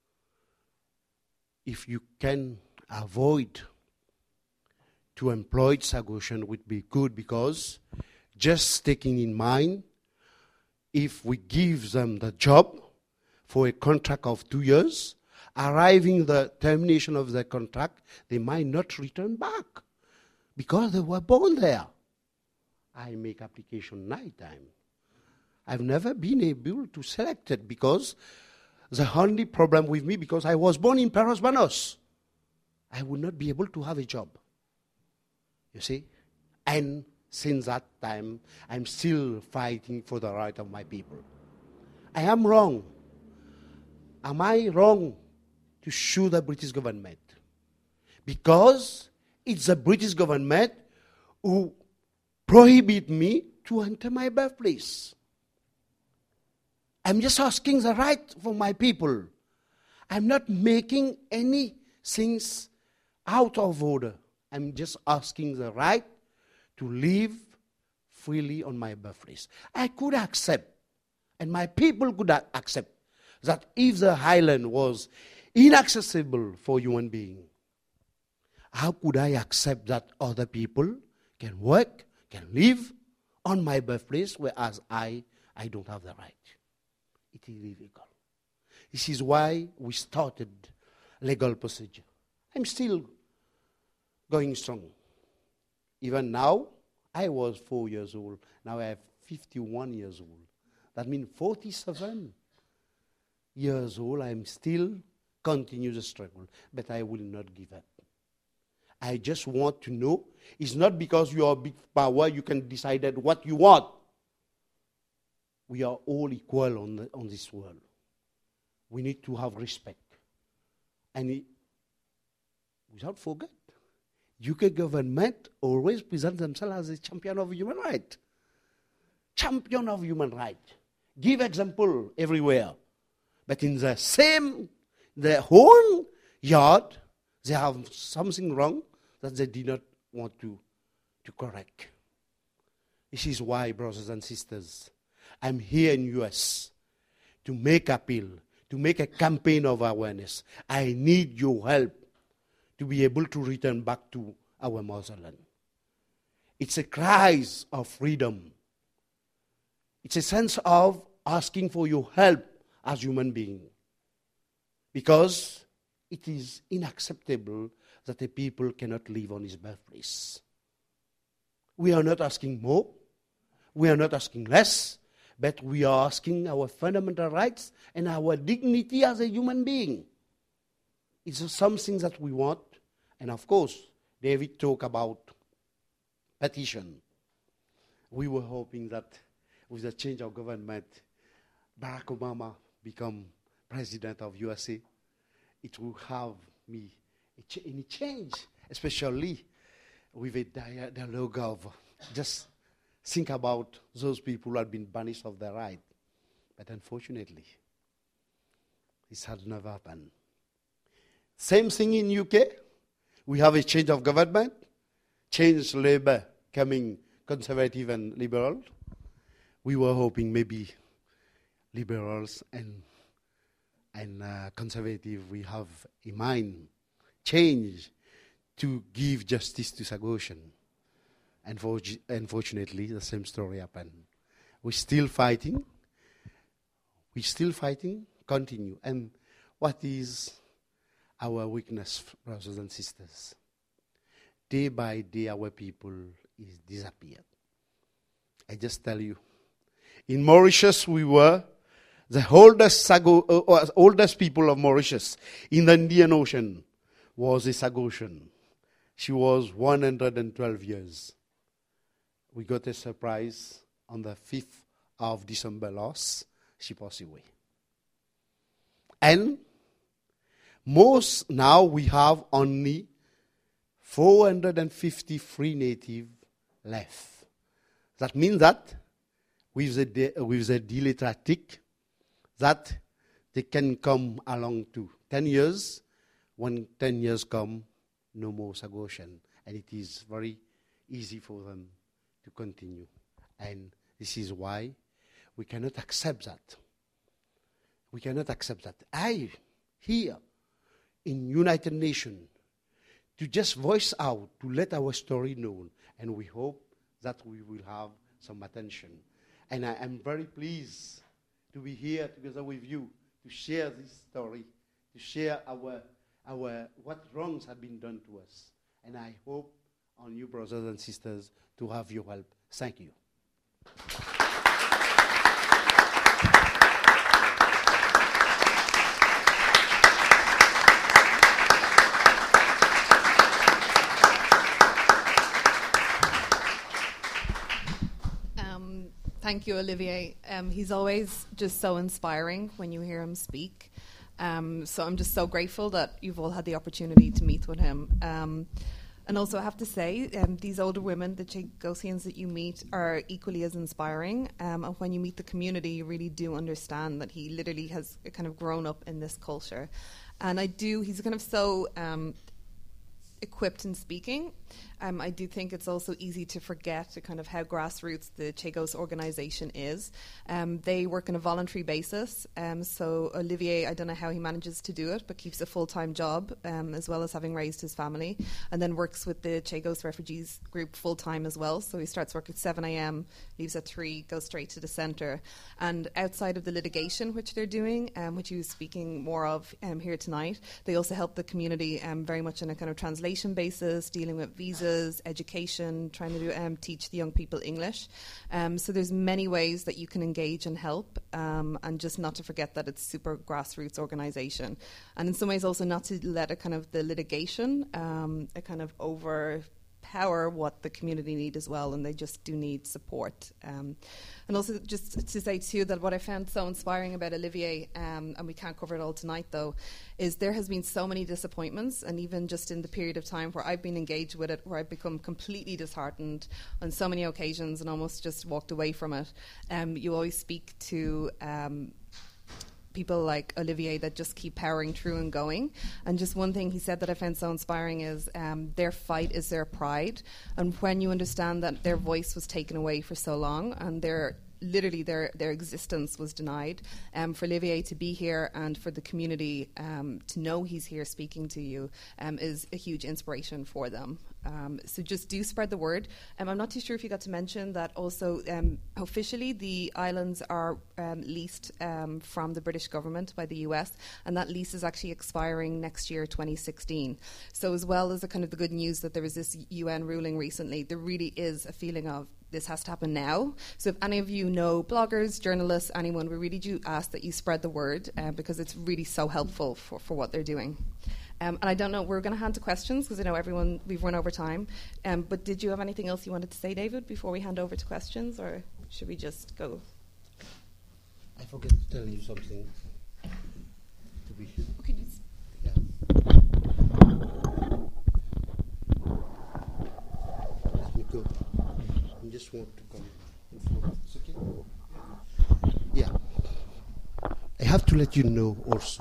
if you can avoid to employ Sagosian would be good, because just taking in mind, if we give them the job for a contract of 2 years, arriving the termination of the contract, they might not return back because they were born there. I make application nighttime. I've never been able to select it because the only problem with me, because I was born in Peros Banos, I would not be able to have a job. You see? And since that time, I'm still fighting for the right of my people. I am wrong. Am I wrong to sue the British government? Because it's the British government who prohibit me to enter my birthplace. I'm just asking the right for my people. I'm not making any things out of order. I'm just asking the right to live freely on my birthplace. I could accept, and my people could accept, that if the island was inaccessible for human beings, how could I accept that other people can work, can live on my birthplace, whereas I don't have the right? It is illegal. This is why we started legal procedure. I'm still going strong. Even now, I was 4 years old. Now I have 51 years old. That means 47 years old, I'm still continue the struggle. But I will not give up. I just want to know, it's not because you are a big power, you can decide what you want. We are all equal on this world. We need to have respect. And without forget, UK government always present themselves as a champion of human rights. Champion of human rights. Give example everywhere. But in their own yard, they have something wrong that they did not want to correct. This is why, brothers and sisters, I'm here in US to make appeal, to make a campaign of awareness. I need your help to be able to return back to our motherland. It's a cry of freedom. It's a sense of asking for your help as human beings. Because it is unacceptable that a people cannot live on his birthplace. We are not asking more. We are not asking less. But we are asking our fundamental rights and our dignity as a human being. It's something that we want. And of course, David talked about petition. We were hoping that with the change of government, Barack Obama become president of USA. It will have me any change, especially with a dialogue of just think about those people who have been banished of their right. But unfortunately, this has never happened. Same thing in UK. We have a change of government, change Labour coming conservative and liberal. We were hoping maybe liberals and conservative, we have in mind change to give justice to Sagosian. Unfortunately, the same story happened. We're still fighting. Continue. And what is our weakness, brothers and sisters? Day by day, our people is disappeared. I just tell you, in Mauritius, we were the oldest people of Mauritius in the Indian Ocean was a Sagosian. She was 112 years. We got a surprise on the 5th of December last. She passed away. And now we have only 453 native left. That means that with the delay tactic, that they can come along to 10 years. When 10 years come, no more Sagosian. And it is very easy for them to continue. And this is why we cannot accept that. We cannot accept that. I, here, in United Nations, to just voice out, to let our story known. And we hope that we will have some attention. And I am very pleased to be here together with you, to share this story, to share our what wrongs have been done to us. And I hope on you, brothers and sisters, to have your help. Thank you. Thank you, Olivier. He's always just so inspiring when you hear him speak. So I'm just so grateful that you've all had the opportunity to meet with him. And also I have to say, these older women, the Chagosians that you meet, are equally as inspiring. And when you meet the community, you really do understand that he literally has kind of grown up in this culture. And he's kind of so equipped in speaking. I do think it's also easy to forget kind of how grassroots the Chagos organization is. They work on a voluntary basis. So Olivier, I don't know how he manages to do it, but keeps a full-time job as well as having raised his family, and then works with the Chagos refugees group full-time as well. So he starts work at 7 a.m., leaves at 3, goes straight to the centre. And outside of the litigation which they're doing, which he was speaking more of here tonight, they also help the community very much on a kind of translation basis, dealing with visas, education, trying to teach the young people English. So there's many ways that you can engage and help, and just not to forget that it's super grassroots organisation. And in some ways also not to let a kind of the litigation a kind of overpower what the community need as well, and they just do need support. And also just to say too that what I found so inspiring about Olivier, and we can't cover it all tonight though, is there has been so many disappointments, and even just in the period of time where I've been engaged with it, where I've become completely disheartened on so many occasions and almost just walked away from it. You always speak to people like Olivier that just keep powering through and going. And just one thing he said that I found so inspiring is their fight is their pride. And when you understand that their voice was taken away for so long and their existence was denied, for Olivier to be here and for the community to know he's here speaking to you is a huge inspiration for them. So just do spread the word. I'm not too sure if you got to mention that also officially the islands are leased from the British government by the US, and that lease is actually expiring next year, 2016. So as well as the kind of the good news that there was this UN ruling recently, there really is a feeling of this has to happen now. So if any of you know bloggers, journalists, anyone, we really do ask that you spread the word because it's really so helpful for what they're doing. And I don't know, we're going to hand to questions because I know we've run over time. But did you have anything else you wanted to say, David, before we hand over to questions, or should we just go? I forgot to tell you something. Okay, yeah. just want to come in front. It's okay? Yeah. I have to let you know also.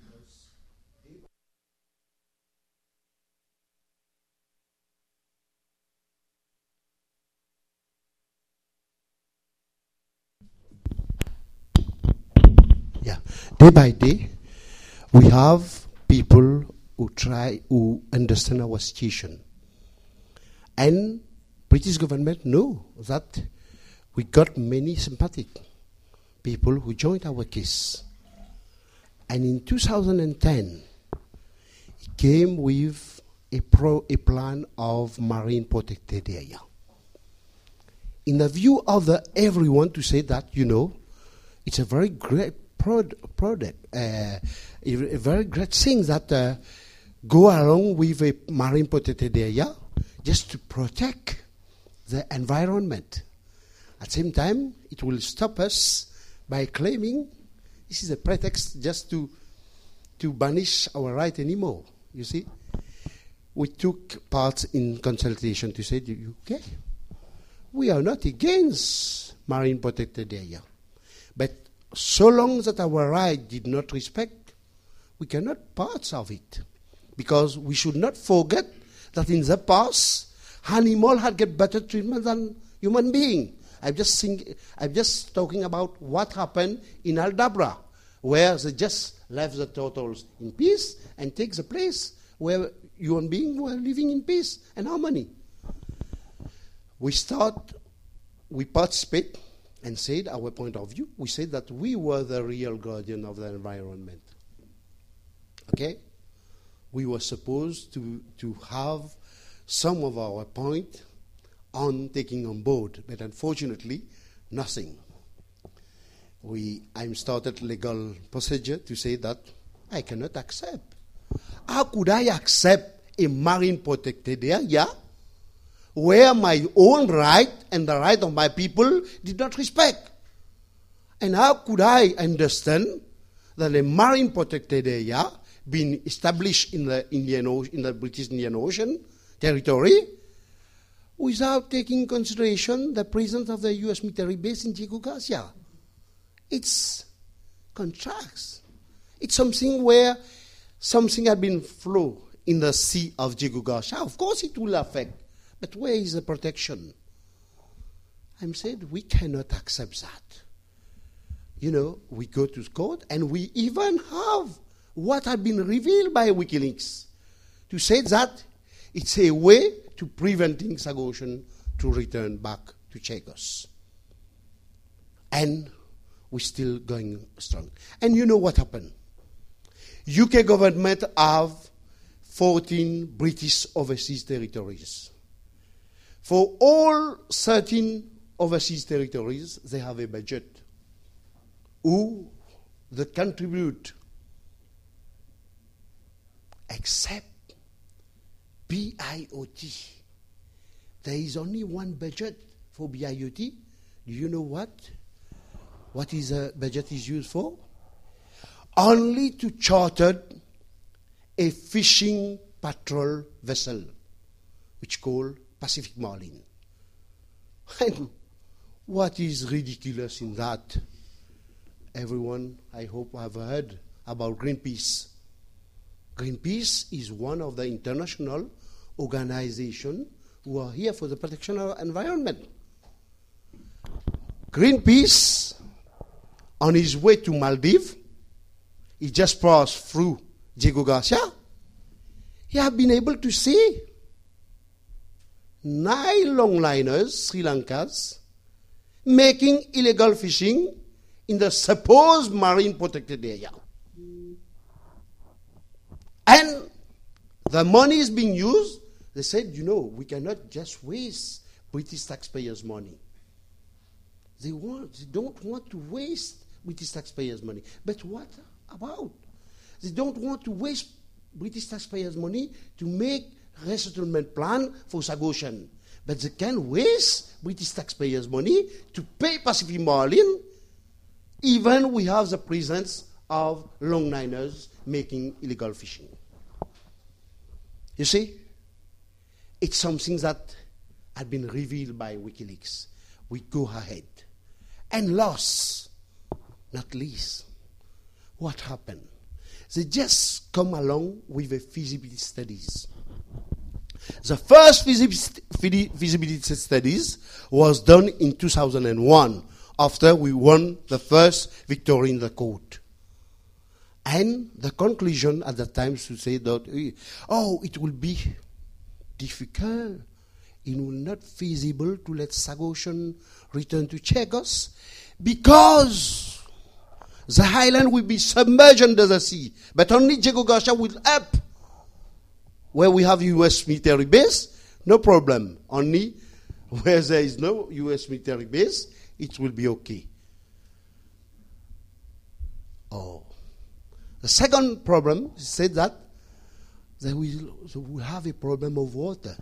Yeah. Day by day, we have people who understand our situation. And British government know that we got many sympathetic people who joined our case. And in 2010, it came with a plan of marine protected area. In the view of everyone to say that, it's a very great product, a very great thing that go along with a marine protected area just to protect the environment. At the same time, it will stop us by claiming this is a pretext just to banish our right anymore. You see, we took part in consultation to say, okay, we are not against marine protected area, but so long that our right did not respect, we cannot part of it. Because we should not forget that in the past, animals had get better treatment than human beings. I'm just talking about what happened in Aldabra, where they just left the turtles in peace and take the place where human beings were living in peace and harmony. We participate and said our point of view. We said that we were the real guardian of the environment. Okay? We were supposed to have some of our point on taking on board, but unfortunately, nothing. I started legal procedure to say that I cannot accept. How could I accept a marine protected area where my own right and the right of my people did not respect? And how could I understand that a marine protected area being established in the British Indian Ocean territory without taking into consideration the presence of the U.S. military base in Diego Garcia? It's contracts. It's something where something had been flown in the sea of Diego Garcia. Of course it will affect, but where is the protection? I'm saying we cannot accept that. We go to court and we even have what had been revealed by WikiLeaks to say that it's a way to preventing Sagosian to return back to Chagos. And we're still going strong. And you know what happened? UK government have 14 British overseas territories. For all 13 overseas territories, they have a budget who they contribute, except BIOT. There is only one budget for BIOT. Do you know what? What is the budget is used for? Only to charter a fishing patrol vessel, which called Pacific Marlin. And what is ridiculous in that? Everyone, I hope, have heard about Greenpeace. Greenpeace is one of the international organizations who are here for the protection of the environment. Greenpeace, on his way to Maldives, he just passed through Diego Garcia. He has been able to see 9 longliners, Sri Lankas, making illegal fishing in the supposed marine protected area. And the money is being used. They said, we cannot just waste British taxpayers' money. They don't want to waste British taxpayers' money. But what about? They don't want to waste British taxpayers' money to make resettlement plan for Sagosian. But they can waste British taxpayers' money to pay Pacific Marlin, even we have the presence of longliners making illegal fishing. You see? It's something that had been revealed by WikiLeaks. We go ahead. And last, not least, what happened? They just come along with the feasibility studies. The first feasibility studies was done in 2001 after we won the first victory in the court. And the conclusion at the time to say that, it will be difficult, it will not feasible to let Sagosian return to Chagos because the island will be submerged under the sea. But only Diego Garcia will help. Where we have U.S. military base, no problem. Only where there is no U.S. military base, it will be okay. The second problem is said that they will have a problem of water.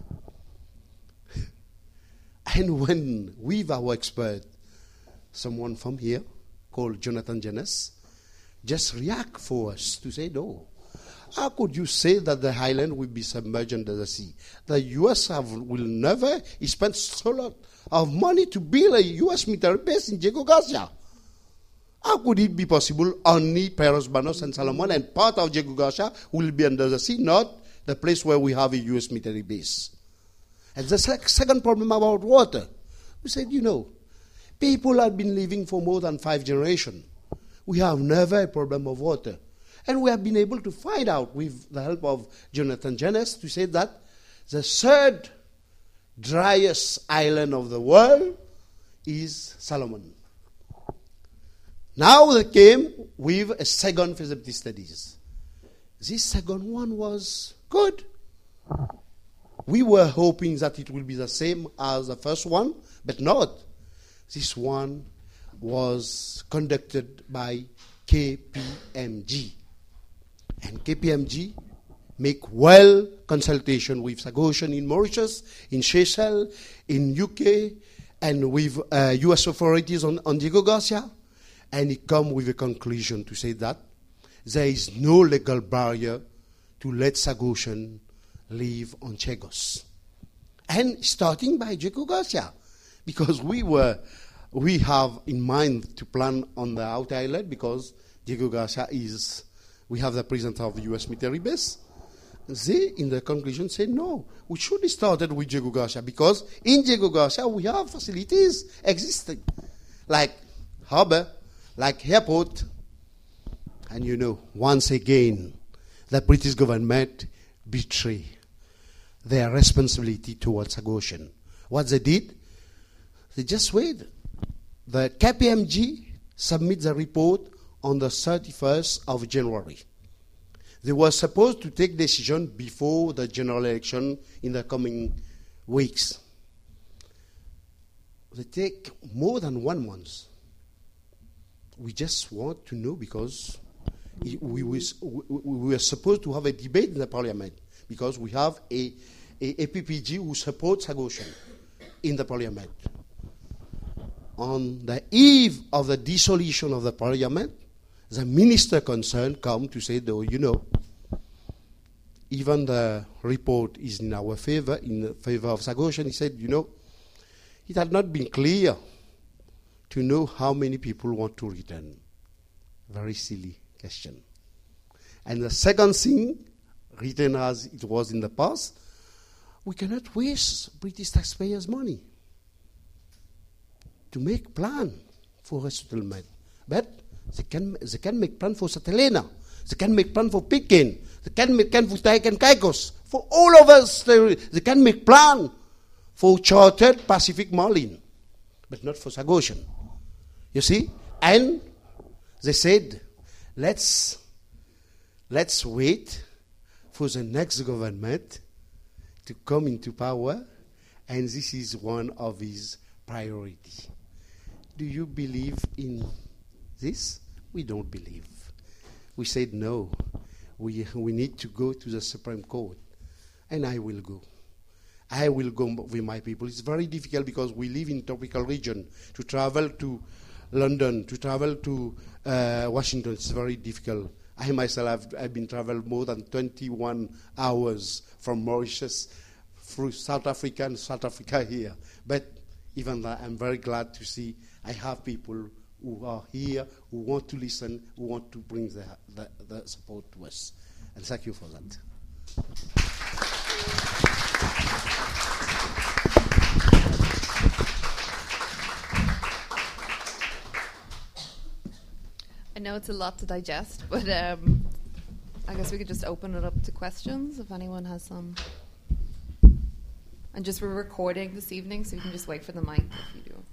And when with our expert, someone from here called Jonathan Janus, just react for us to say, no. How could you say that the island will be submerged under the sea? The U.S. will never spend so lot of money to build a U.S. military base in Diego Garcia. How could it be possible? Only Perros Banos and Salomon and part of Diego Garcia will be under the sea, not the place where we have a U.S. military base. And the second problem about water, we said, people have been living for more than 5 generations. We have never a problem of water. And we have been able to find out with the help of Jonathan Janus to say that the third driest island of the world is Solomon. Now they came with a second feasibility studies. This second one was good. We were hoping that it will be the same as the first one, but not. This one was conducted by KPMG. And KPMG make well consultation with Sagosian in Mauritius, in Seychelles, in UK, and with US authorities on Diego Garcia. And he come with a conclusion to say that there is no legal barrier to let Sagosian live on Chagos. And starting by Diego Garcia, because we have in mind to plan on the outer island because Diego Garcia we have the presence of the U.S. military base. They, in the conclusion, said, no, we should have started with Diego Garcia because in Diego Garcia we have facilities existing, like harbor, like airport. And once again, the British government betrayed their responsibility towards Sagosian. What they did, they just waited. The KPMG submit the report on the 31st of January. They were supposed to take decision before the general election in the coming weeks. They take more than 1 month. We just want to know because we were supposed to have a debate in the parliament because we have a PPG who supports Sagosian in the parliament. On the eve of the dissolution of the parliament, the minister concerned come to say, though, even the report is in our favor, in favor of Sagosian. He said, it had not been clear to know how many people want to return. Very silly question. And the second thing, written as it was in the past, we cannot waste British taxpayers' money to make plan for a settlement. But they can make plan for St. Helena. They can make plan for Pekin. They can make plan for Taik and Caicos. For all of us, they can make plan for chartered Pacific Marine, but not for Sagosian. You see? And they said, let's wait for the next government to come into power, and this is one of his priorities. Do you believe in this? We don't believe. We said no. We need to go to the Supreme Court, and I will go. I will go with my people. It's very difficult because we live in tropical region. To travel to London, to travel to Washington, it's very difficult. I myself, I've been traveled more than 21 hours from Mauritius through South Africa and South Africa here. But even that, I'm very glad to see I have people who are here, who want to listen, who want to bring the support to us. And thank you for that. I know it's a lot to digest, but I guess we could just open it up to questions if anyone has some. And just we're recording this evening, so you can just wait for the mic if you do.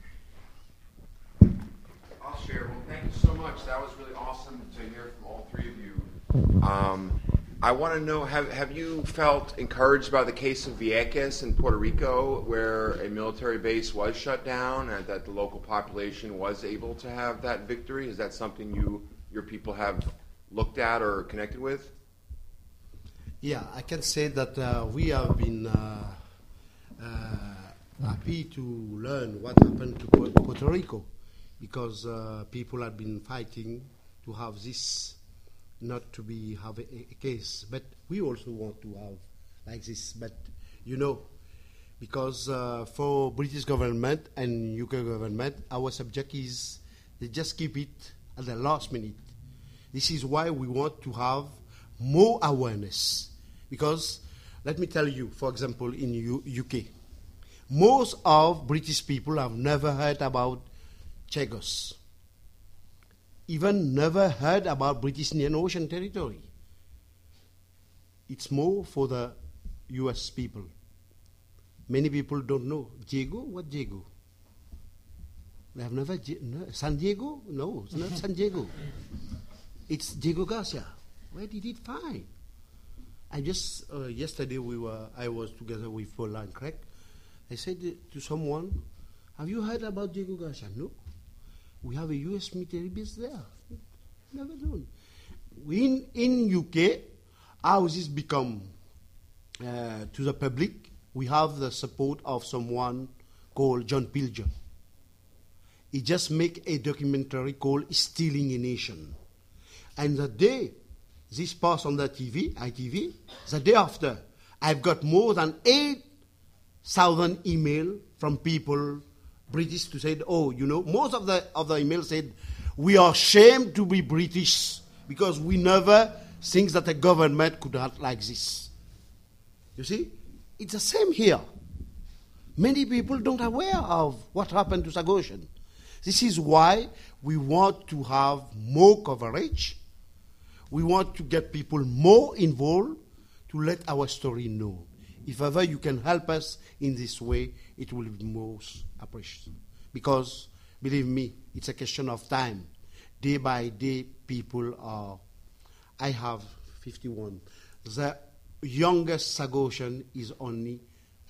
I'll share. Well, thank you so much. That was really awesome to hear from all three of you. I want to know, have you felt encouraged by the case of Vieques in Puerto Rico, where a military base was shut down and that the local population was able to have that victory? Is that something your people have looked at or connected with? Yeah, I can say that we have been happy to learn what happened to Puerto Rico, because people have been fighting to have this not to have a case. But we also want to have like this. But, because for British government and UK government, our subject is they just keep it at the last minute. This is why we want to have more awareness. Because, let me tell you, for example, in UK, most of British people have never heard about Chagos. Even never heard about British Indian Ocean Territory. It's more for the US people. Many people don't know. Diego? What Diego? They have never... San Diego? No, it's not San Diego. It's Diego Garcia. Where did it find? I just... yesterday I was together with Paula and Craig. I said to someone, have you heard about Diego Garcia? No. We have a U.S. military base there. Never known. In UK, houses become to the public. We have the support of someone called John Pilger. He just make a documentary called Stealing a Nation. And the day this passed on the TV, ITV, the day after, I've got more than 8,000 emails from people British to say, most of the emails said, we are ashamed to be British because we never think that a government could act like this. You see, it's the same here. Many people don't aware of what happened to Sagosian. This is why we want to have more coverage. We want to get people more involved to let our story know. If ever you can help us in this way, it will be most appreciated. Because, believe me, it's a question of time. Day by day, people are... I have 51. The youngest Sagosian is only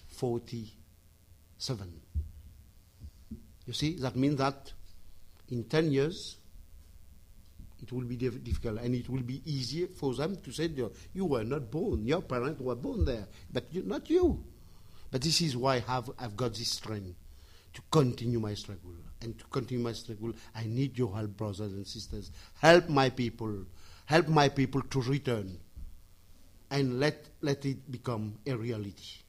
47. You see, that means that in 10 years, it will be difficult, and it will be easier for them to say, you were not born, your parents were born there, but not you. But this is why I've got this strength to continue my struggle. And to continue my struggle, I need your help, brothers and sisters. Help my people to return, and let it become a reality.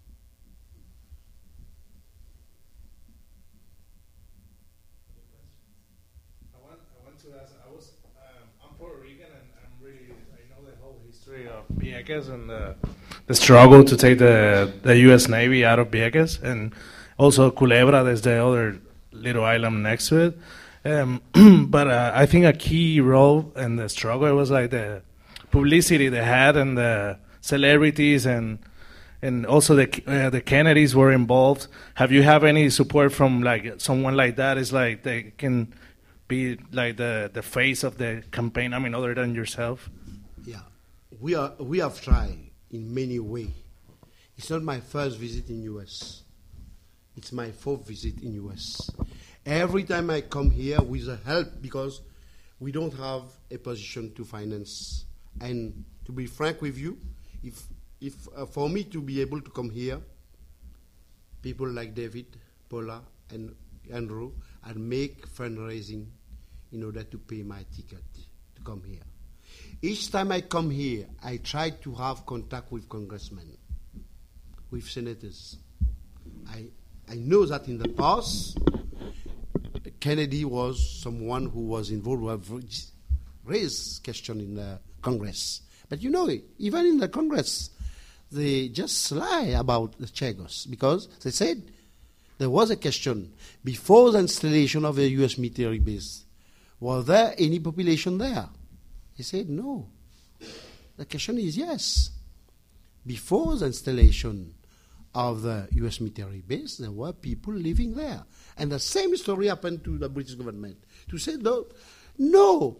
Of Vieques and the struggle to take the U.S. Navy out of Vieques, and also Culebra, there's the other little island next to it. But I think a key role in the struggle was like the publicity they had and the celebrities, and also the Kennedys were involved. Have you have any support from like someone like that? Is like they can be like the face of the campaign? I mean, other than yourself. Yeah. We have tried in many ways. It's not my first visit in U.S. It's my fourth visit in U.S. Every time I come here with the help, because we don't have a position to finance. And to be frank with you, if for me to be able to come here, people like David, Paula, and Andrew, I'd make fundraising in order to pay my ticket to come here. Each time I come here, I try to have contact with congressmen. with senators. I know that in the past, Kennedy was someone who was involved, who have raised question in the Congress. But you know, even in the Congress, they just lie about the Chagos because they said there was a question before the installation of a U.S. military base. Was there any population there? He said no. The question is yes. Before the installation of the U.S. military base, there were people living there. And the same story happened to the British government. To say, no,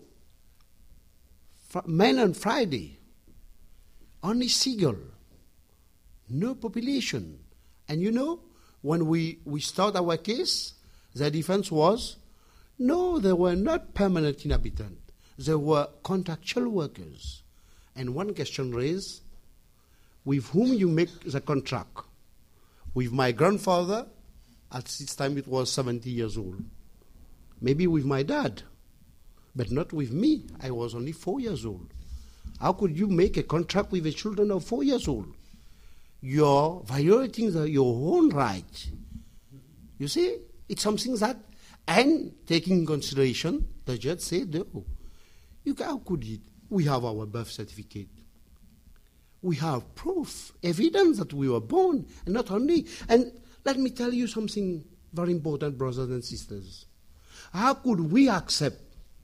men on Friday, only seagull, no population. And you know, when we start our case, the defense was, no, they were not permanent inhabitants. They were contractual workers. And one question raised, with whom you make the contract? With my grandfather, at this time it was 70 years old. Maybe with my dad, but not with me. I was only 4 years old. How could you make a contract with a children of 4 years old? You're violating your own right. You see, it's something that, and taking consideration, the judge said, no. How could it? We have our birth certificate. We have proof, evidence that we were born, and not only. And let me tell you something very important, brothers and sisters. How could we accept?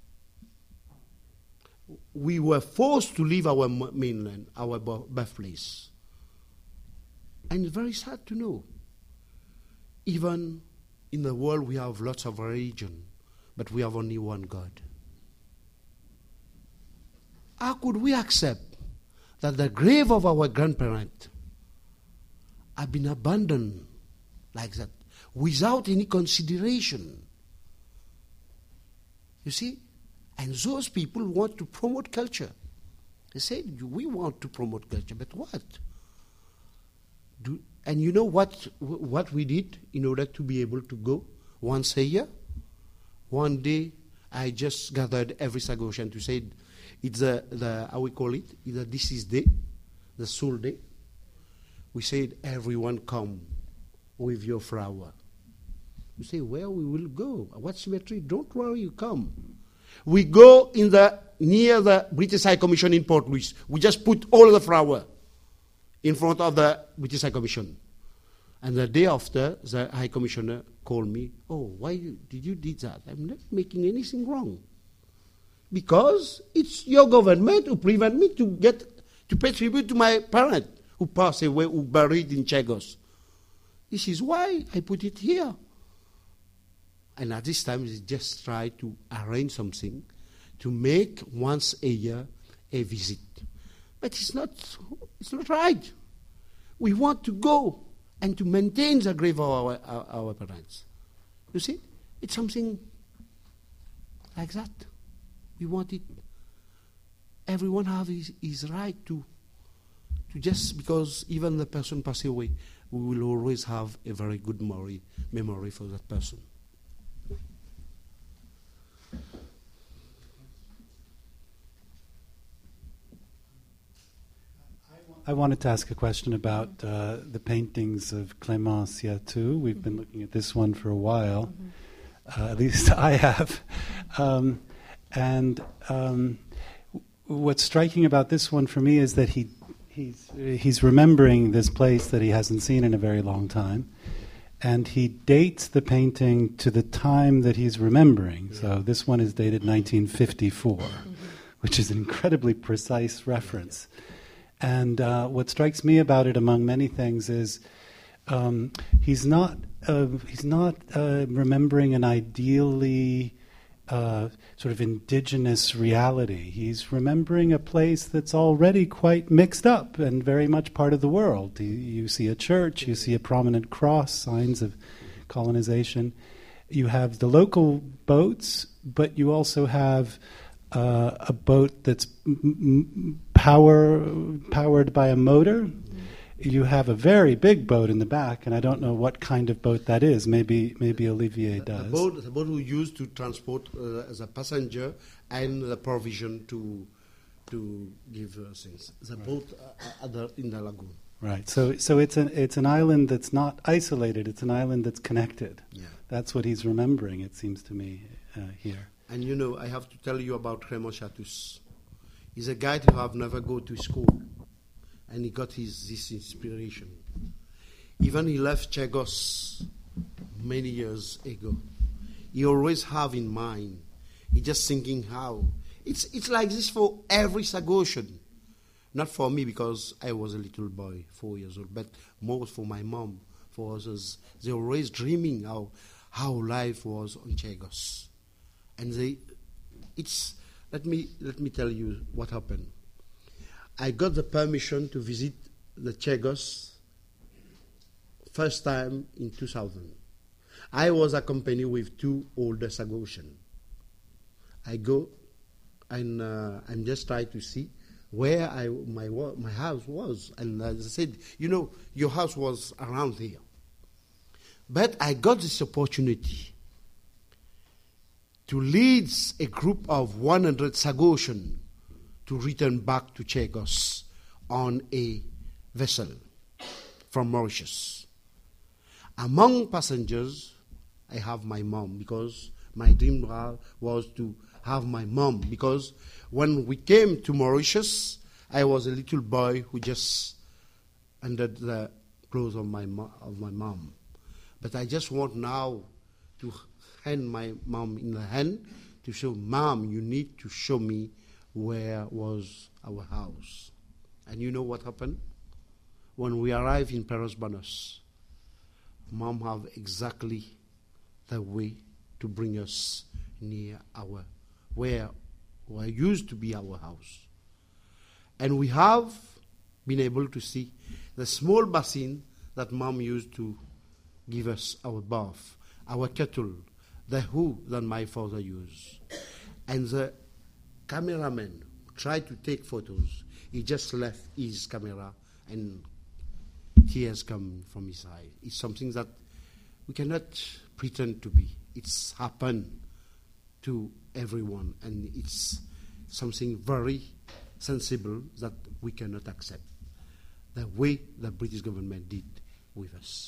We were forced to leave our mainland, our birthplace. And it's very sad to know. Even in the world we have lots of religion, but we have only one God. How could we accept that the grave of our grandparents have been abandoned like that, without any consideration? You see? And those people want to promote culture. They say, we want to promote culture, but what? And you know what we did in order to be able to go once a year? One day, I just gathered every Sagosian to say, it's how we call it, it's a deceased day, the soul day. We said, everyone come with your flower. You say, where we will go? What cemetery? Don't worry, you come. We go near the British High Commission in Port Louis. We just put all the flower in front of the British High Commission. And the day after, the High Commissioner called me, why did you do that? I'm not making anything wrong. Because it's your government who prevent me to pay tribute to my parent who passed away, who buried in Chagos. This is why I put it here. And at this time, we just try to arrange something to make once a year a visit. But it's not right. We want to go and to maintain the grave of our parents. You see? It's something like that. We want it. Everyone have his right to just, because even the person passed away, we will always have a very good memory for that person. I wanted to ask a question about the paintings of Clément Siatou. We've been looking at this one for a while. At least I have. And what's striking about this one for me is that he's remembering this place that he hasn't seen in a very long time. And he dates the painting to the time that he's remembering. Yeah. So this one is dated 1954, which is an incredibly precise reference. And what strikes me about it, among many things, is he's not remembering an ideally sort of indigenous reality. He's remembering a place that's already quite mixed up and very much part of the world. You see a church, you see a prominent cross, signs of colonization. You have the local boats, but you also have a boat that's powered by a motor. You have a very big boat in the back, and I don't know what kind of boat that is. Maybe Olivier does. The boat we use to transport the passenger and the provision to give things. The boat in the lagoon. Right. So it's an island that's not isolated. It's an island that's connected. Yeah. That's what he's remembering, it seems to me, here. And you know, I have to tell you about Raymond Chatus. He's a guy who have never go to school, and he got this inspiration. Even he left Chagos many years ago. He always have in mind. He just thinking how it's like this for every Sagosian. Not for me because I was a little boy, 4 years old, but more for my mom, for others. They always dreaming how life was on Chagos. And let me tell you what happened. I got the permission to visit the Chagos first time in 2000. I was accompanied with 2 older Sagosian. I go and I'm just trying to see where my house was. And as I said, you know, your house was around here. But I got this opportunity to lead a group of 100 Sagosian to return back to Chagos on a vessel from Mauritius. Among passengers, I have my mom, because my dream was to have my mom, because when we came to Mauritius, I was a little boy who just under the clothes of my mom. But I just want now to hand my mom in the hand to show, Mom, you need to show me where was our house. And you know what happened? When we arrived in Paros-Banos, Mom have exactly the way to bring us near where used to be our house. And we have been able to see the small basin that Mom used to give us our bath, our kettle, the hoe that my father used. And the cameraman tried to take photos. He just left his camera and tears come from his eye. It's something that we cannot pretend to be. It's happened to everyone, and it's something very sensible that we cannot accept. The way the British government did with us.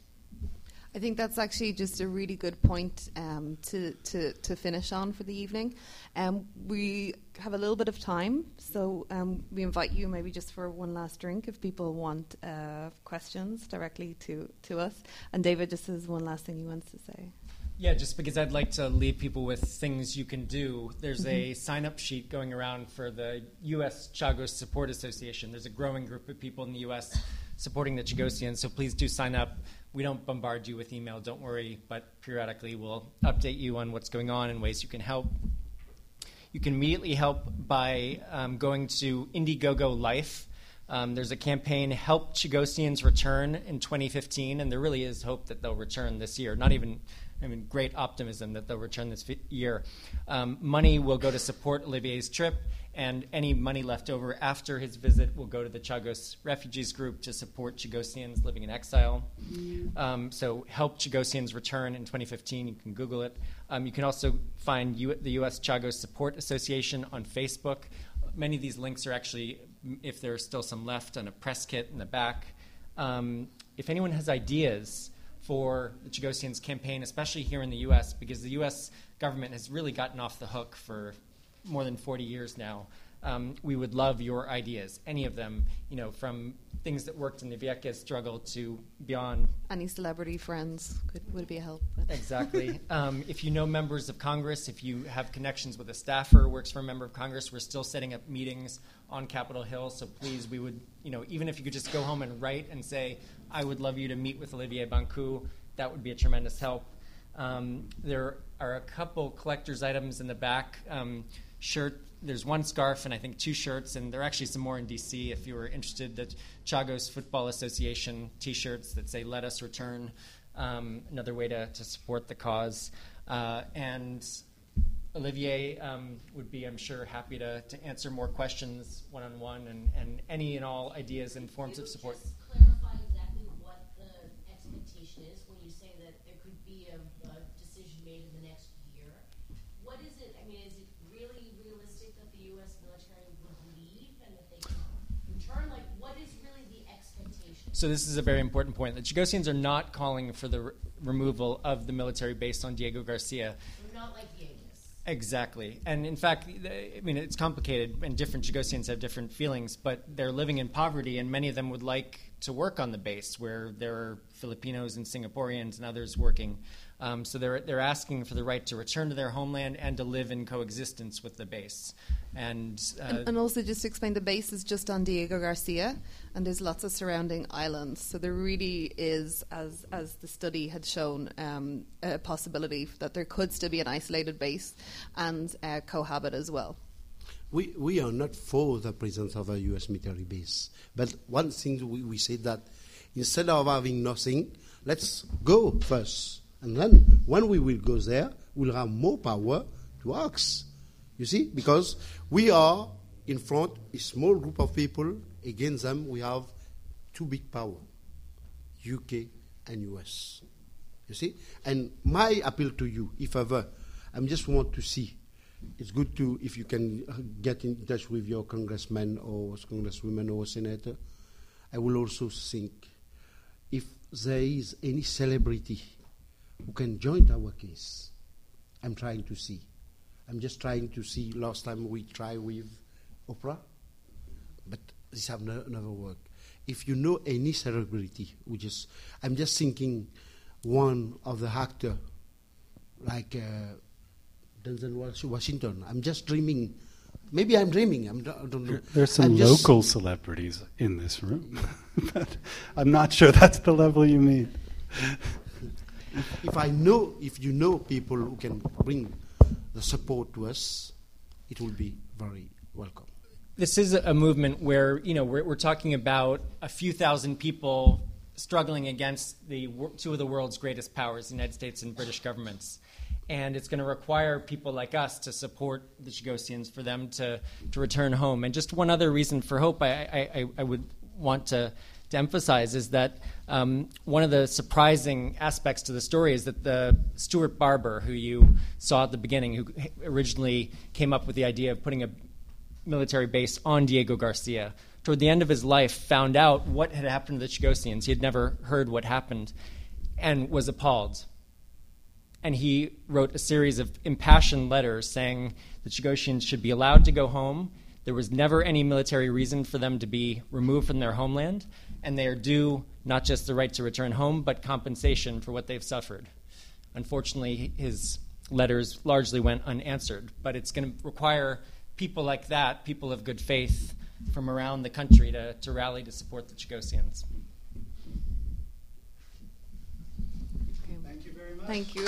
I think that's actually just a really good point to finish on for the evening. We have a little bit of time, so we invite you maybe just for one last drink if people want questions directly to us. And David just has one last thing he wants to say. Yeah, just because I'd like to leave people with things you can do. There's a sign-up sheet going around for the U.S. Chagos Support Association. There's a growing group of people in the U.S. supporting the Chagosians, so please do sign up. We don't bombard you with email, don't worry, but periodically we'll update you on what's going on and ways you can help. You can immediately help by going to Indiegogo Life. There's a campaign, Help Chagosians Return, in 2015, and there really is hope that they'll return this year. Great optimism that they'll return this year. Money will go to support Olivier's trip, and any money left over after his visit will go to the Chagos Refugees Group to support Chagosians living in exile. So Help Chagosians Return in 2015. You can Google it. You can also find the U.S. Chagos Support Association on Facebook. Many of these links are actually, if there are still some left, on a press kit in the back. If anyone has ideas for the Chagosians campaign, especially here in the U.S., because the U.S. government has really gotten off the hook for more than 40 years now. We would love your ideas, any of them, from things that worked in the Vieques struggle to beyond. Any celebrity friends would be a help. Exactly. If you know members of Congress, if you have connections with a staffer who works for a member of Congress, we're still setting up meetings on Capitol Hill, so please, we would, even if you could just go home and write and say, I would love you to meet with Olivier Bancoult, that would be a tremendous help. There are a couple collector's items in the back. There's one scarf and I think 2 shirts, and there are actually some more in D.C. if you were interested. The Chagos Football Association T-shirts that say "Let Us Return," another way to support the cause. And Olivier would be, I'm sure, happy to answer more questions one-on-one and any and all ideas and forms of support. Just clarify exactly what the expectation is when you say that there could be a decision made in the next year. What is it? Is it really realistic that the U.S. military would leave and that they can return? What is really the expectation? So this is a very important point. The Chagosians are not calling for the removal of the military base on Diego Garcia. We're not like Vieques. Exactly. And in fact, I mean, it's complicated, and different Chagosians have different feelings, but they're living in poverty, and many of them would like to work on the base where there are Filipinos and Singaporeans and others working. So they're asking for the right to return to their homeland and to live in coexistence with the base. And also, just to explain, the base is just on Diego Garcia, and there's lots of surrounding islands. So there really is, as the study had shown, a possibility that there could still be an isolated base and cohabit as well. We are not for the presence of a U.S. military base. But one thing we said that instead of having nothing, let's go first. And then when we will go there, we'll have more power to ask. You see? Because we are in front, a small group of people. Against them, we have two big power, UK and US. You see? And my appeal to you, if ever, I just want to see, it's good to, if you can get in touch with your congressman or congresswoman or senator, I will also think if there is any celebrity who can join our case. I'm trying to see. I'm just trying to see. Last time we tried with Oprah, but this have never worked. If you know any celebrity, I'm just thinking one of the actor, like Denzel Washington. I'm just dreaming. Maybe I'm dreaming. I don't know. There's some local celebrities in this room, but I'm not sure that's the level you mean. If you know people who can bring the support to us, it will be very welcome. This is a movement where, we're talking about a few thousand people struggling against two of the world's greatest powers, the United States and British governments. And it's going to require people like us to support the Chagosians for them to return home. And just one other reason for hope I would want to emphasize is that one of the surprising aspects to the story is that the Stuart Barber, who you saw at the beginning, who originally came up with the idea of putting a military base on Diego Garcia, toward the end of his life found out what had happened to the Chagosians. He had never heard what happened and was appalled. And he wrote a series of impassioned letters saying the Chagosians should be allowed to go home. There was never any military reason for them to be removed from their homeland, and they are due not just the right to return home, but compensation for what they've suffered. Unfortunately, his letters largely went unanswered, but it's going to require people like that, people of good faith from around the country to rally to support the Chagosians. Thank you very much. Thank you.